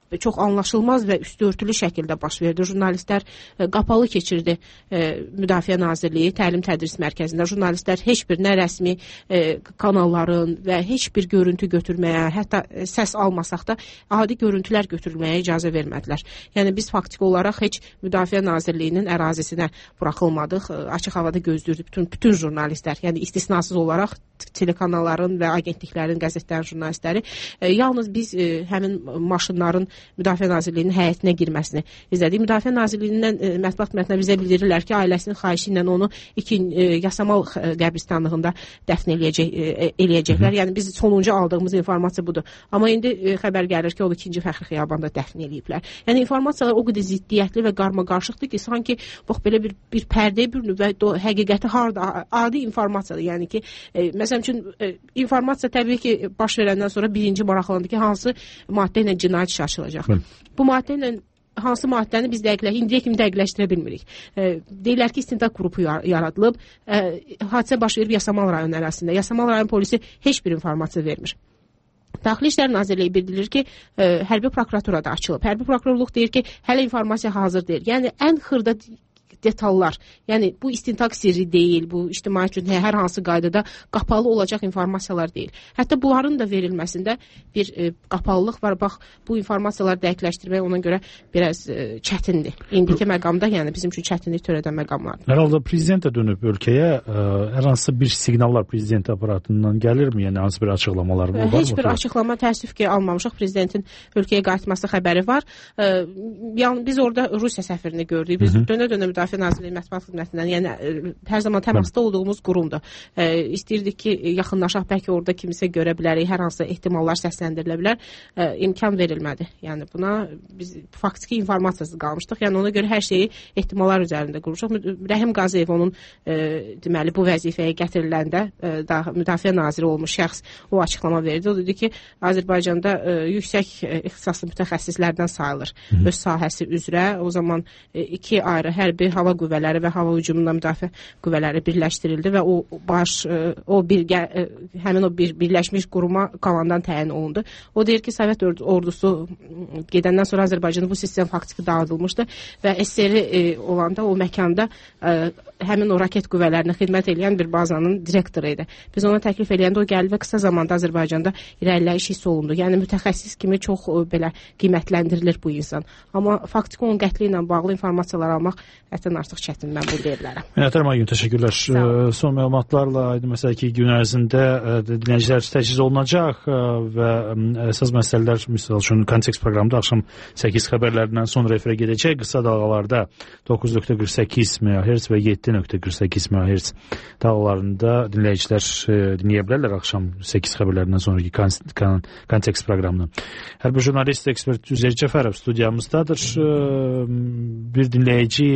çox anlaşılmaz və üstüörtülü şəkildə baş verdi. Jurnalistlər e, qapalı keçirdi e, Müdafiə Nazirliyi Təlim Tədris Mərkəzində. Jurnalistlər heç bir nə rəsmi e, kanalların və heç bir görüntü götürməyə, hətta e, səs almasaq da adi görüntülər götürülməyə icazə vermədilər. Yəni biz faktiki olaraq heç Müdafiə Nazirliyinin ərazisinə buraxılmadıq. E, açıq havada gözləyirdik bütün, bütün jurnalistlər, yəni istisnasız olaraq telekanalların və agentliklərin, qəzetlərin jurnalistləri. E, yalnız biz e, həmin maşınların Müdafiə Nazirliyinin həyətinə girməsini izlədik. Müdafiə Nazirliyindən e, mətbuat xidmətinə bizə bildirirlər ki, ailəsinin xahişi ilə onu iki e, Yasamal e, qəbristanlığında dəfn eləyəcək, e, eləyəcəklər. Yəni biz sonuncu aldığımız informasiya budur. Amma indi e, xəbər gəlir ki, o ikinci Fəxri Xiyabanda dəfn eləyiblər. Yəni informasiyalar o qədər ziddiyyətli və qarmaqarışıqdır ki, sanki bax belə bir bir pərdəyə bürünüb və do, həqiqəti harda adi informasiyadır. Yəni ki, e, məsələn üçün e, informasiya təbii ki, baş verəndən sonra birinci maraqlandı ki, hansı maddə ilə cinayət işi açılacaq. Hı. Bu maddə ilə hansı maddəni biz dəqiqləşdirə, indiyə kimi dəqiqləşdirə bilmirik. E, deyirlər ki, istintaq qrupu yaradılıb. E, hadisə baş verib Yasamal rayon ərazisində. Yasamal rayon polisi heç bir informasiya vermir. Daxili İşlər Nazirliyi bildirir ki, e, hərbi prokuratura da açılıb. Hərbi prokurorluq deyir ki, hələ informasiya hazır deyil. Yəni ən xırda detallar, yəni bu istintaq sirri deyil, bu ictimai üçün hər hansı qaydada qapalı olacaq informasiyalar deyil. Hətta bunların da verilməsində bir e, qapalılıq var. Bax, bu informasiyaları dəqiqləşdirmək ona görə biraz e, çətindir. İndiki məqamda, yəni bizim üçün çətinlik törədən məqamlardır.
Hər halda prezident də dönüb ölkəyə, ə, hər hansı bir siqnallar prezident aparatından gəlirmi? Yəni hansı bir açıqlamalar var mı?
Heç bir açıqlama təəssüf ki, almamışıq. Prezidentin ölkəyə qayıtması xəbəri var. Ə, yəni biz orada Rusiya səfirini gördük. Biz dönə-dönə Müdafiə Nazirliyi mətbuat xidmətindən, yəni hər zaman təmasda olduğumuz qurumdur. E, istəyirdik ki, yaxınlaşaq, bəlkə orada kimisə görə bilərik, hər hansı ehtimallar səsləndirilə bilər. E, imkan verilmədi. Yəni buna biz faktiki informasiyasız qalmışdıq. Yəni ona görə hər şeyi ehtimallar üzərində qurmuşuq. Rəhim Qaziyev onun e, deməli bu vəzifəyə gətiriləndə e, da müdafiə naziri olmuş şəxs o açıqlama verdi. O dedi ki, Azərbaycanda e, yüksək e, ixtisaslı mütəxəssislərdən sayılır. Hı -hı. Öz sahəsi üzrə. O zaman e, iki ayrı hərbi hava qüvvələri və hava hücumundan müdafiə qüvvələri birləşdirildi və o baş o bir həmin o bir birləşmiş quruma komandan təyin olundu. O deyir ki, Sovet ordusu gedəndən sonra Azərbaycanda bu sistem faktiki dağıdılmışdı və S S R e, olanda o məkanda e, həmin o raket qüvvələrinə xidmət edən bir bazanın direktoru idi. Biz ona təklif eləyəndə o gəldi və qısa zamanda Azərbaycanda irəliləyiş hiss olundu. Yəni mütəxəssis kimi çox o, belə qiymətləndirilir bu insan. Amma faktiki onun qətli ilə bağlı informasiyalar almaq hətta artıq çətin, mən bunu deyə bilərəm.
Minətər Aygün, təşəkkürlər. Son məlumatlarla aydın məsələ ki, gün ərzində dinləyicilər təchiz olunacaq və əsas məsələlər, misal üçün kontekst proqramında axşam səkkiz xəbərlərindən sonra efirə gedəcək. Qısa dalğalarda doqquz nöqtə qırx səkkiz meqahertz və yeddi nöqtə qırx səkkiz meqahertz dalğalarında dinləyicilər dinləyə bilərlər axşam səkkiz xəbərlərindən sonraki kontekst proqramını. Hərbi jurnalist ekspert Üzeyir Cəfərov studiyamızdadır. Bir dinləyici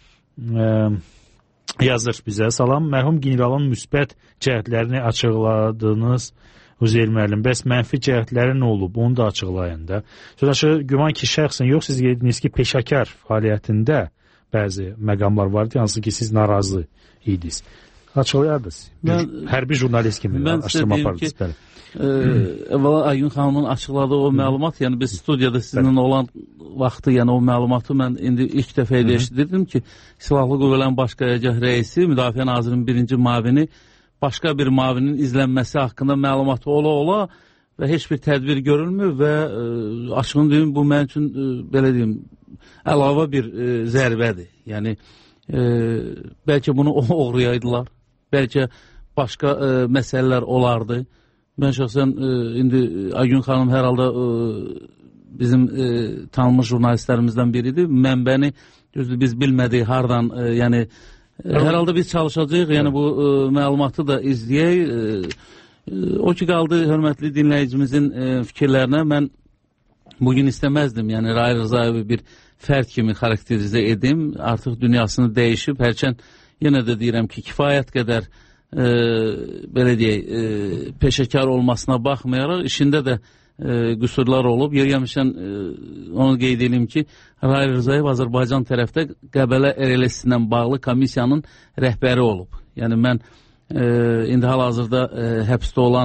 yazır bizə. Salam, mərhum generalın müsbət cəhətlərini açıqladınız Üzeyir müəllim. Bəs mənfi cəhətləri nə olub? Onu da açıqlayın da. Sözdaşı güman ki, şəxsən yox, siz dediniz ki, peşəkar fəaliyyətində bəzi məqamlar vardı, hansı ki, siz narazı idiniz. Açıqlayardınız. Hərbi jurnalist kimi araşdırma apardınız.
Əvvəla Aygün xanımın açıqladığı o məlumat, yəni biz studiyada sizinlə olan vaxtı, yəni o məlumatı mən indi ilk dəfə ilə eşidirdim ki, Silahlı Qüvvələrin Baş Qərargah rəisi, Müdafiə Nazirinin birinci mavini başqa bir mavinin izlənməsi haqqında məlumatı ola-ola və heç bir tədbir görülmür və e, açığını deyim, bu mənim üçün e, belə deyim, əlavə bir e, zərbədir. Yəni e, bəlkə bunu oğrayaydılar, bəlkə başqa e, məsələlər olardı. Mən şəxsən e, indi Aygün xanım hər halda e, bizim e, tanınmış jurnalistlərimizdən biridir. Mənbəni düzdür, biz bilmədik hardan, e, yəni e, hər halda biz çalışacağıq, yəni bu e, məlumatı da izləyək. E, e, o ki qaldı hörmətli dinləyicimizin e, fikirlərinə mən bugün istəməzdim, yəni Rahil Rzayevi bir fərd kimi xarakterizə edim. Artıq dünyasını dəyişib, hərçənd yenə də deyirəm ki, kifayət qədər e, belə deyək, e, peşəkar olmasına baxmayaraq, işində də e, qüsurlar olub. Yer gəlmişən e, onu qeyd edeyim ki, Rahil Rzayev Azərbaycan tərəfdə Qəbələ R L S-ilə bağlı komissiyanın rəhbəri olub. Yəni mən e, indi hal-hazırda e, həbsdə olan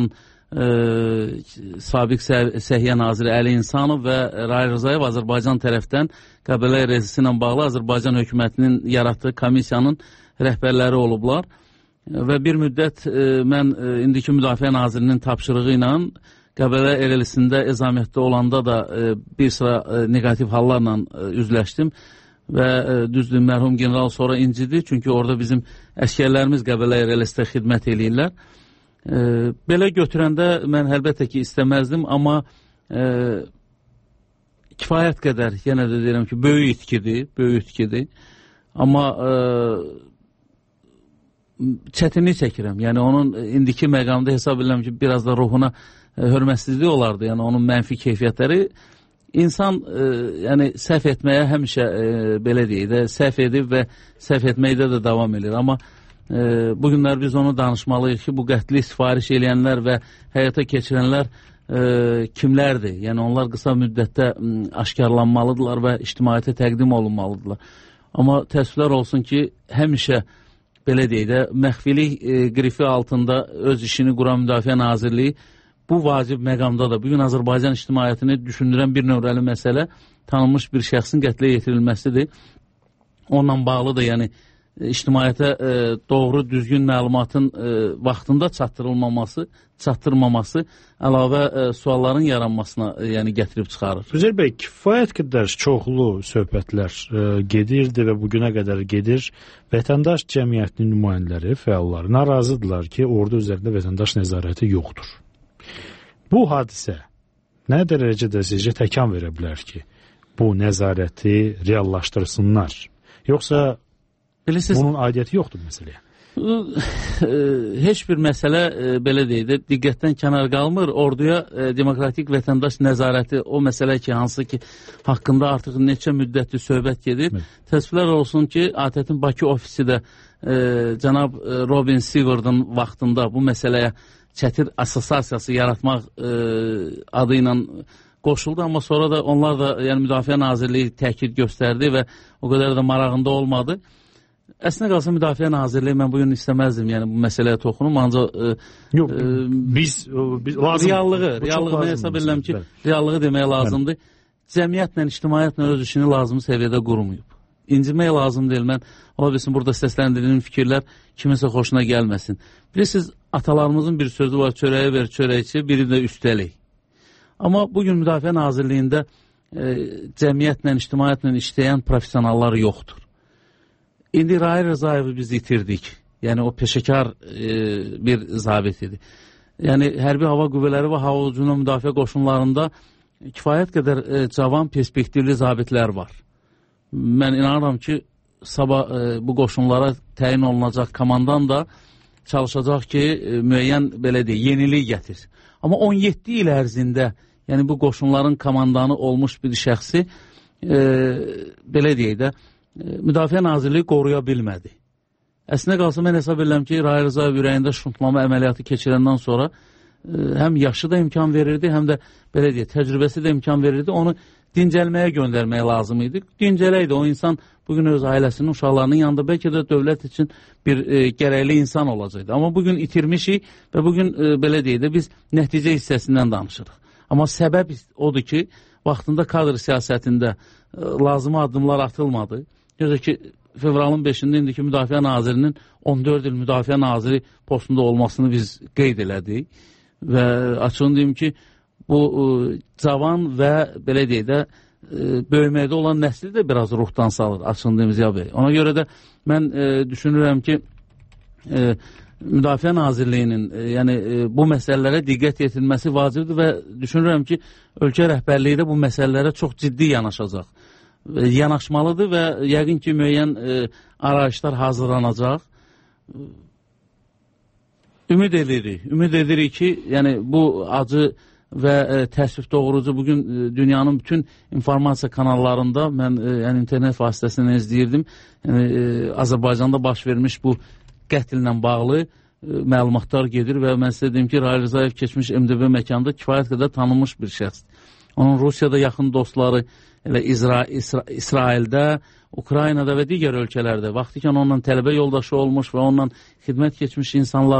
e, sabiq Səhiyyə Naziri Əli İnsanov və Rahil Rzayev Azərbaycan tərəfdən Qəbələ ərazisi ilə bağlı Azərbaycan hökumətinin yaratdığı komissiyanın rəhbərləri olublar. Və bir müddət e, mən e, indiki Müdafiə Nazirinin tapşırığı ilə Qəbələ ərazisində ezamiyyətdə olanda da e, bir sıra e, negativ hallarla e, üzləşdim. Və e, düzdür, mərhum general sonra incidi, çünki orada bizim əskərlərimiz Qəbələ ərazisində xidmət eləyirlər. E, belə götürəndə mən əlbəttə ki istəməzdim, amma e, kifayət qədər, yenə də deyirəm ki, böyük itkidir, böyük itkidir. Amma e, çətinlik çəkirəm. Yəni onun indiki məqamda hesab edirəm ki, biraz da ruhuna e, hörmətsizlik olardı. Yəni onun mənfi keyfiyyətləri insan e, yəni səhv etməyə həmişə e, belə deyək də səhv edib və səhv etməkdə də davam edir. Amma e, bu günlər biz onu danışmalıyıq ki, bu qətli sifariş edənlər və həyata keçirənlər e, kimlərdir? Yəni onlar qısa müddətdə m, aşkarlanmalıdırlar və ictimaiyyətə təqdim olunmalıdırlar. Amma təəssüflər olsun ki, həmişə belə deyək də, məxfilik e, qrifi altında öz işini quran Müdafiə Nazirliyi bu vacib məqamda da bugün Azərbaycan ictimaiyyətini düşündürən bir növrəli məsələ tanınmış bir şəxsin qətlə yetirilməsidir. Onunla bağlı da yəni ictimaiyyətə e, doğru, düzgün məlumatın e, vaxtında çatdırılmaması, çatdırmaması əlavə e, sualların yaranmasına e, yəni gətirib çıxarır.
Üzeyir bəy, kifayət qədər çoxlu söhbətlər e, gedirdi və bugünə qədər gedir. Vətəndaş cəmiyyətinin nümayəndələri, fəalları narazıdırlar ki, ordu üzərində vətəndaş nəzarəti yoxdur. Bu hadisə nə dərəcədə sizcə təkan verə bilər ki, bu nəzarəti reallaşdırsınlar? Yoxsa bilirsiniz, bunun aidiyyəti yoxdur məsələyə?
Heç bir məsələ e, belə deyək də diqqətdən kənar qalmır. Orduya e, demokratik vətəndaş nəzarəti o məsələ ki, hansı ki haqqında artıq neçə müddətli söhbət gedir. Təəssüflər olsun ki, A T T-in Bakı ofisi də e, cənab e, Robin Seward'ın vaxtında bu məsələyə çətir assosiasiyası yaratmaq e, adı ilə qoşuldu, amma sonra da onlar da yəni Müdafiə Nazirliyi təkid göstərdi və o qədər də marağında olmadı. Əslində qalsa Müdafiə Nazirliyi mən bugün istəməzdim, yəni bu məsələyə toxunum, ancaq e,
yox, e, biz, biz lazım,
reallığı, reallığı mən hesab edirəm ki, reallığı demək lazımdır. Cəmiyyətlə, ictimaiyyətlə öz işini lazım səviyyədə qurmayıb. İncimək lazım deyil. Mən ola bilsin burada səsləndirdiyim fikirlər kiminsə xoşuna gəlməsin. Bilirsiniz, atalarımızın bir sözü var, çörəyi ver çörəkçi, biri də üstəlik. Amma bugün Müdafiə Nazirliyində e, cəmiyyətlə, ictimaiyyətlə işləyən professionallar yoxdur. İndi Rahil Rzayevi biz itirdik. Yəni o peşəkar e, bir zabit idi. Yəni hərbi hava qüvvələri və hava hücumu müdafiə qoşunlarında kifayət qədər e, cavan, perspektivli zabitlər var. Mən inanıram ki, sabah e, bu qoşunlara təyin olunacaq komandan da çalışacaq ki, e, müəyyən belə deyək, yenilik gətir. Amma on yeddi il ərzində, yəni bu qoşunların komandanı olmuş bir şəxsi e, belə deyək də, Müdafiə Nazirliyi qoruya bilmədi. Əslində qalsa mən hesab edirəm ki, Rahil Rzayev ürəyində şuntlama əməliyyatı keçirəndən sonra e, həm yaşı da imkan verirdi, həm də belə deyək, təcrübəsi də imkan verirdi. Onu dincəlməyə göndərməyə lazım idi. Dincələydi. O insan bugün öz ailəsinin, uşaqlarının yanında bəlkə də dövlət üçün bir e, gərəkli insan olacaqdı. Amma bugün itirmişik və bugün e, belə deyək də biz nəticə hissəsindən danışırıq. Amma səbəb odur ki, vaxtında kadr siyasətində e, lazımi addımlar atılmadı. Gözə ki, fevralın beşində indiki Müdafiə Nazirinin on dörd il Müdafiə Naziri postunda olmasını biz qeyd elədik. Və açığını deyim ki, bu e, cavan və belə deyək də e, böyüməkdə olan nəsli də biraz ruhdan salır, açığını deyim Ziya bəy. Ona görə də mən e, düşünürəm ki, e, Müdafiə Nazirliyinin e, yəni, e, bu məsələlərə diqqət yetirməsi vacibdir və düşünürəm ki, ölkə rəhbərliyi də bu məsələlərə çox ciddi yanaşacaq. Yanaşmalıdır və yəqin ki, müəyyən e, arayışlar hazırlanacaq. Ümid edirik, ümid edirik ki, yəni bu acı və e, təəssüf doğurucu bugün e, dünyanın bütün informasiya kanallarında mən e, yəni internet vasitəsindən izləyirdim. Yəni, e, Azərbaycanda baş vermiş bu qətllə bağlı e, məlumatlar gedir və mən sizə deyim ki, Rahil Rzayev keçmiş M D B məkanda kifayət qədər tanınmış bir şəxsdir. Onun Rusiyada yaxın dostları, elə İsra İsra İsraildə, Ukraynada və digər ölkələrdə vaxtikən onunla tələbə yoldaşı olmuş və onunla xidmət keçmiş insanlar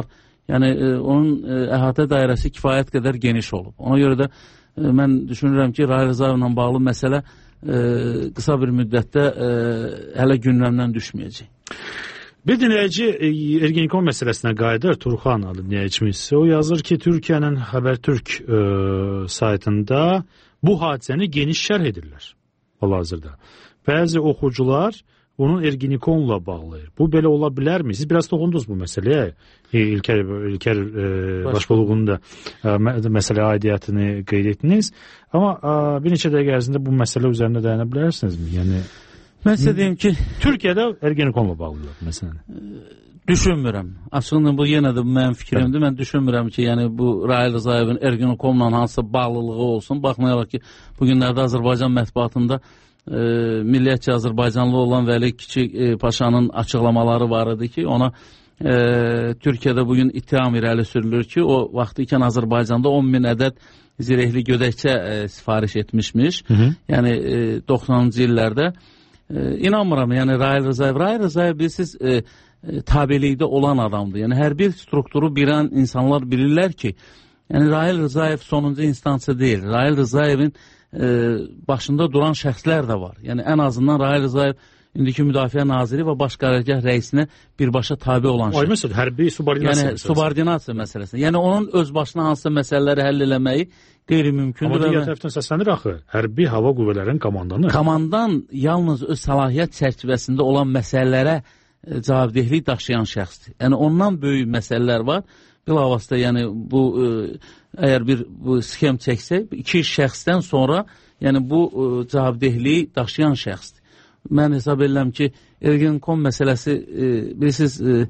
Yəni e, onun e, əhatə dairəsi kifayət qədər geniş olub. Ona görə də e, mən düşünürəm ki, Rahil Rızayevlə bağlı məsələ e, qısa bir müddətdə e, hələ gündəmdən düşməyəcək.
Bir dinləyici e, Ergenekon məsələsinə qayıdır, Turxan adlı dinləyicimiz. O yazır ki, Türkiyənin Habertürk e, saytında bu hadisəni geniş şərh edirlər hal-hazırda. Bəzi oxucular onun Ergenekonla bağlayır. Bu belə ola bilərmi? Siz biraz toxundunuz bu məsələyə. İlker, İlker e, Başbuğluğunun da e, məsələ aidiyyətini qeyd etdiniz. Amma e, bir neçə dəqiqə ərzində bu məsələ üzərində dayana bilərsinizmi? Yəni
mən sizə deyim ki,
Türkiyədə Ergenekonla bağlılar məsələn.
Düşünmürəm. Açıqlıqla bu yenə də mənim fikrimdir. Mən düşünmürəm ki, yəni bu Rahil Rızayevin Ergenekonla hansısa bağlılığı olsun. Baxmayaraq ki, bu günlərdə Azərbaycan mətbuatında e, milliyyətçi Azərbaycanlı olan Vəli Kiçik e, Paşanın açıqlamaları var idi ki, ona e, Türkiyədə bugün ittiham irəli sürülür ki, o vaxtı ikən Azərbaycanda on min ədəd zirehli gödəkçə e, sifariş etmişmiş. Hı -hı. Yəni e, doxsanıncı illərdə. E, inanmıram, yəni Rahil Rızayev, Rahil Rızayev bilirsiniz e, e, tabilikdə olan adamdır. Yəni hər bir strukturu bilən insanlar bilirlər ki, yəni Rahil Rızayev sonuncu instansiya deyil. Rahil Rızayevin e, başında duran şəxslər də var. Yəni ən azından Rahil Rızayev indiki Müdafiə Naziri və Baş Qərargah rəisinə birbaşa tabi olan şəxs.
Ay məsəl, hərbi subordinasiya.
Yəni subordinasiya məsələsi. Yəni onun öz başına hansısa məsələləri həll eləməyi qeyri-mümkündür.
Amma digər tərəfdən səslənir axı, hərbi hava qüvvələrinin komandanı.
Komandan yalnız öz səlahiyyət çərçivəsində olan məsələlərə e, cavabdehlik daşıyan şəxsdir. Yəni ondan böyük məsələlər var. Bilavasitə, yəni bu e, əgər bir bu sxem çəksək, iki şəxsdən sonra yəni bu e, cavabdehliyi daşıyan şəxsdir. Mən hesab edirəm ki, Ergenekon məsələsi e, bilirsiniz e,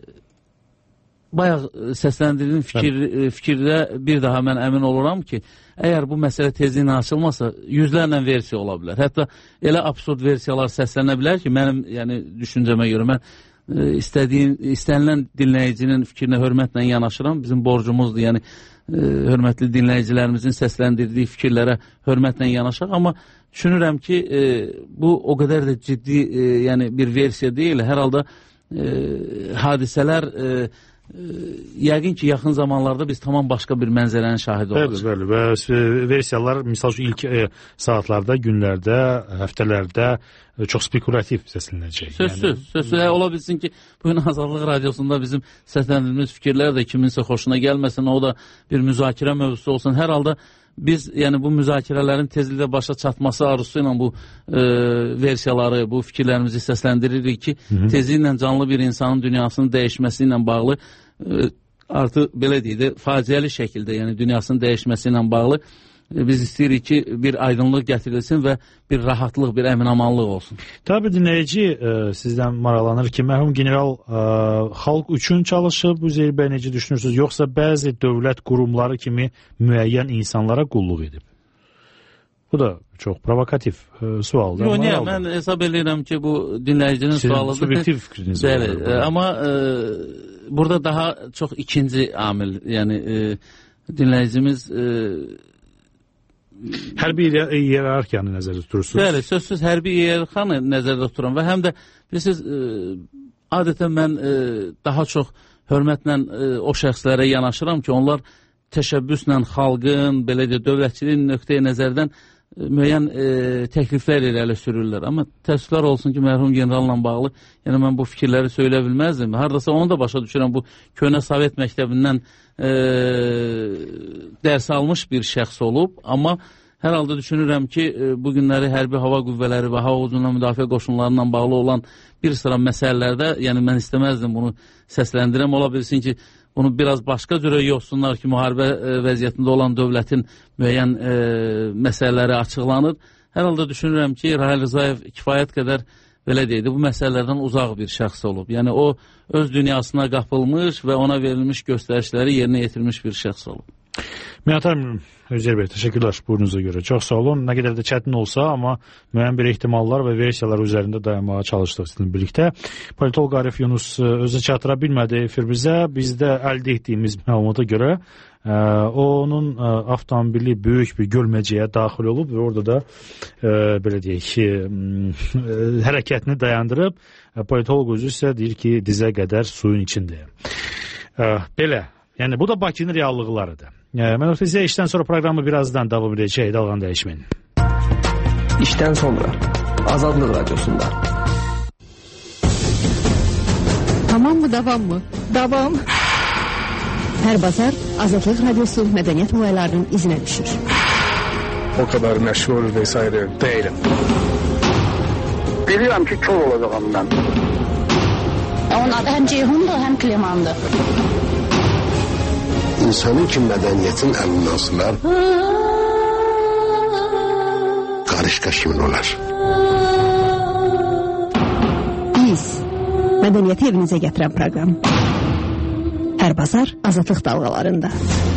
bayaq səsləndirdiyim fikir, e, fikirdə bir daha mən əmin oluram ki, əgər bu məsələ tezliklə açılmasa, yüzlərlə versiya ola bilər. Hətta elə absurd versiyalar səslənə bilər ki, mənim yəni düşüncəmə görə mən e, istədiyin, istənilən dinləyicinin fikrinə hörmətlə yanaşıram. Bizim borcumuzdur, yəni e, hörmətli dinləyicilərimizin səsləndirdiyi fikirlərə hörmətlə yanaşaq, amma düşünürəm ki, e, bu o qədər də ciddi e, yəni bir versiya deyil. Hər halda e, hadisələr e, e, yəqin ki, yaxın zamanlarda biz tamam başqa bir mənzərənin şahidi olacaq.
Bəli, bəli. Və versiyalar misal üçün ilk e, saatlarda, günlərdə, həftələrdə e, çox spekulativ səslənəcək.
Sözsüz, yəni... sözsüz. Ola bilsin ki, bugün Azadlıq Radiosunda bizim səsləndirdiğimiz fikirlər də kiminsə xoşuna gəlməsin, o da bir müzakirə mövzusu olsun. Hər halda biz yəni bu müzakirələrin tezliklə başa çatması arzusu ilə bu e, versiyaları, bu fikirlərimizi səsləndiririk ki, Hı -hı. tezliklə canlı bir insanın dünyasının dəyişməsi ilə bağlı e, artıq belə deyək də faciəli şəkildə, yəni dünyasının dəyişməsi ilə bağlı e, biz istəyirik ki, bir aydınlıq gətirilsin və bir rahatlıq, bir əminamanlıq olsun.
Tabii dinləyici e, sizdən maraqlanır ki, mərhum general e, xalq üçün çalışıb, bu Zeyir bəy necə düşünürsünüz, yoxsa bəzi dövlət qurumları kimi müəyyən insanlara qulluq edib? Bu da çox provokativ e, sualdır.
Yox, niyə? Mən hesab edirəm ki, bu dinləyicinin
Sizin
sualıdır.
Subyektiv fikriniz
var. E, amma e, burada daha çox ikinci amil, yəni e, dinləyicimiz e,
hərbi iyerarxiyanı nəzərdə tutursunuz.
Bəli, sözsüz hərbi iyerarxiyanı nəzərdə tuturam və həm də bilirsiniz, e, adətən mən e, daha çox hörmətlə e, o şəxslərə yanaşıram ki, onlar təşəbbüslə xalqın, belə də dövlətçiliyin nöqteyi nəzərdən e, müəyyən e, təkliflər irəli sürürlər. Amma təəssüflər olsun ki, mərhum generalla bağlı, yəni mən bu fikirləri söylə bilməzdim. Hardasa onu da başa düşürəm, bu köhnə Sovet məktəbindən e, dərs almış bir şəxs olub, amma hər halda düşünürəm ki, e, bu günləri hərbi hava qüvvələri və hava hücumuna müdafiə qoşunlarından bağlı olan bir sıra məsələlərdə, yəni mən istəməzdim bunu səsləndirəm. Ola bilsin ki, bunu biraz başqa cürə yoxsunlar ki, müharibə e, vəziyyətində olan dövlətin müəyyən e, məsələləri açıqlanır. Hər halda düşünürəm ki, Rahil Rızayev kifayət qədər belə deyildi, bu məsələlərdən uzaq bir şəxs olub. Yəni o öz dünyasına qapılmış və ona verilmiş göstərişləri yerinə yetirmiş bir şəxs olub.
Minnətdaram Özgər bəy, təşəkkürlər buyurunuza görə. Çox sağ olun. Nə qədər də çətin olsa, amma müəyyən bir ehtimallar və versiyalar üzərində dayanmağa çalışdıq sizinlə birlikdə. Politolog Arif Yunus özü çatıra bilmədi efir bizə. Biz də əldə etdiyimiz məlumata görə ə, onun ə, avtomobili böyük bir gölməcəyə daxil olub və orada da ə, belə deyək ki, ə, hərəkətini dayandırıb. Politolog özü isə deyir ki, dizə qədər suyun içindəyəm. Belə. Yəni bu da Bakının reallıqlarıdır. Mən ofisiyə işdən sonra proqramı birazdan davam edəcək. Dalğan dəyişməyin.
İşdən sonra Azadlıq Radiosunda.
Tamam mı, davam mı? Davam. Hər bazar Azadlıq Radiosu mədəniyyət olaylarının izinə düşür.
O kadar məşğul vesaire değilim.
Biliyorum ki kör olacağım ben.
Onun adı hem Ceyhun'dur hem Kleman'dır.
İnsanın ki mədəniyyətin əlindən asılar, qarışqa kimin olar?
Biz, mədəniyyəti evinizə gətirən proqram. Hər bazar Azadlıq dalğalarında.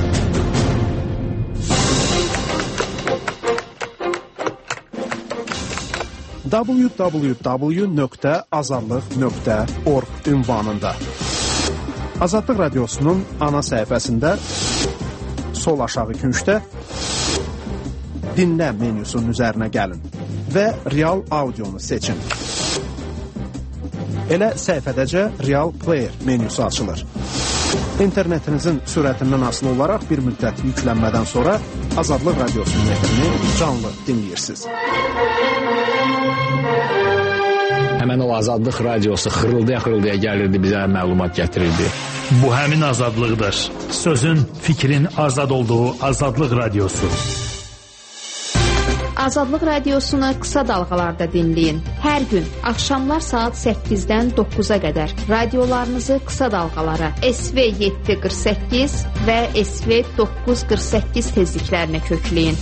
w w w nöqtə azadlıq nöqtə org ünvanında. Azadlıq Radiosunun ana səhifəsində sol aşağı küncdə dinlə menyusunun üzərinə gəlin və real audionu seçin. Elə səhifədəcə Real Player menyusu açılır. İnternetinizin sürətindən asılı olaraq bir müddət yüklənmədən sonra Azadlıq Radiosunun efrini canlı dinləyirsiniz.
Həmən o Azadlıq Radiosu xırıldaya-xırıldaya gəlirdi, bizə məlumat gətirirdi.
Bu həmin azadlıqdır. Sözün, fikrin azad olduğu Azadlıq Radiosu.
Azadlıq Radiosunu qısa dalğalarda dinləyin. Hər gün axşamlar saat səkkizdən doqquza qədər radiolarınızı qısa dalğalara S V yeddi qırx səkkiz və S V doqquz qırx səkkiz tezliklərinə kökləyin.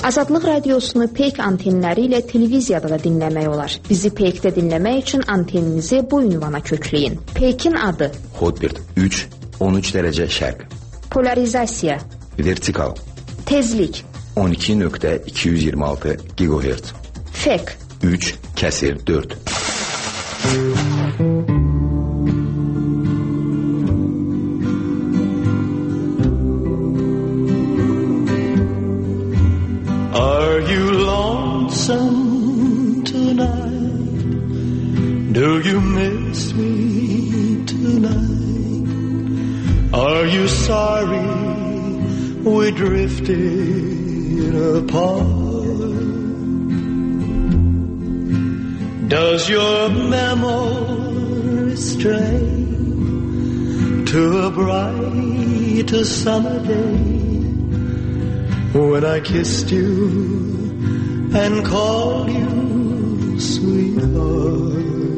Azadlıq radiosunu peyk antenləri ilə televiziyada da dinləmək olar. Bizi peykdə dinləmək üçün anteninizi bu ünvana kökləyin. Peykin adı:
Hotbird üç on üç dərəcə şərq.
Polarizasiya:
Vertikal.
Tezlik:
on iki nöqtə iki yüz iyirmi altı gigahertz.
Fek:
üç kəsir dörd.
Are you lonesome tonight? Do you miss me tonight? Are you sorry we drifted apart? Does your memory stray to a bright summer day when I kissed you and called you sweetheart?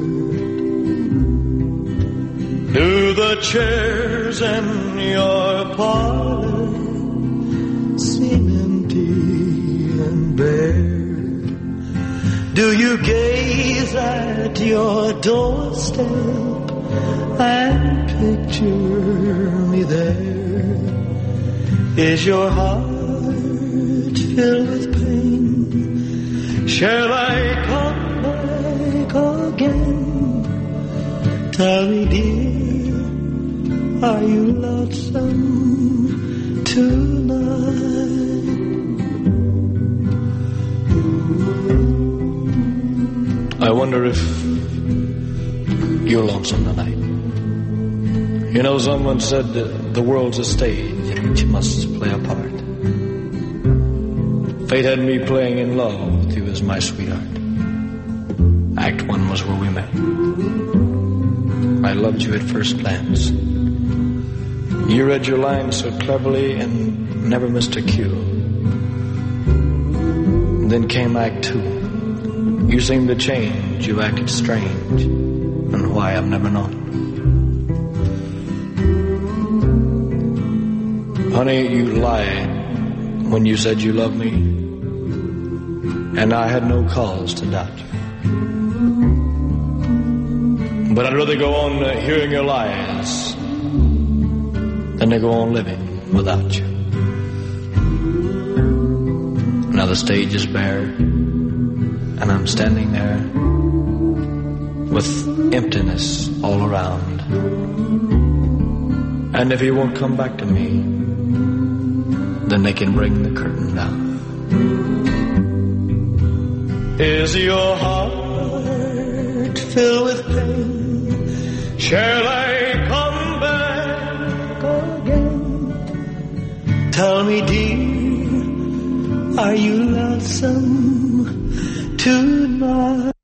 Do the chairs in your parlor seem empty and bare? Do you gaze at your doorstep and picture me there? Is your heart filled with pain? Shall I come back again? Tell me, dear, are you lonesome tonight?
I wonder if you're lonesome tonight. You know, someone said that the world's a stage in which you must play a part. Fate had me playing in love with you as my sweetheart. Act one was where we met. I loved you at first glance. You read your lines so cleverly and never missed a cue. Then came Act two. You seemed to change, you acted strange, and why I've never known. Honey, you lied when you said you loved me, and I had no cause to doubt you. But I'd rather go on uh, hearing your lies than to go on living without you. Now the stage is bare, and I'm standing there with emptiness all around. And if he won't come back to me, then they can bring the curtain down.
Is your heart filled with pain? Shall I come back again? Tell me, dear, are you lonesome tonight?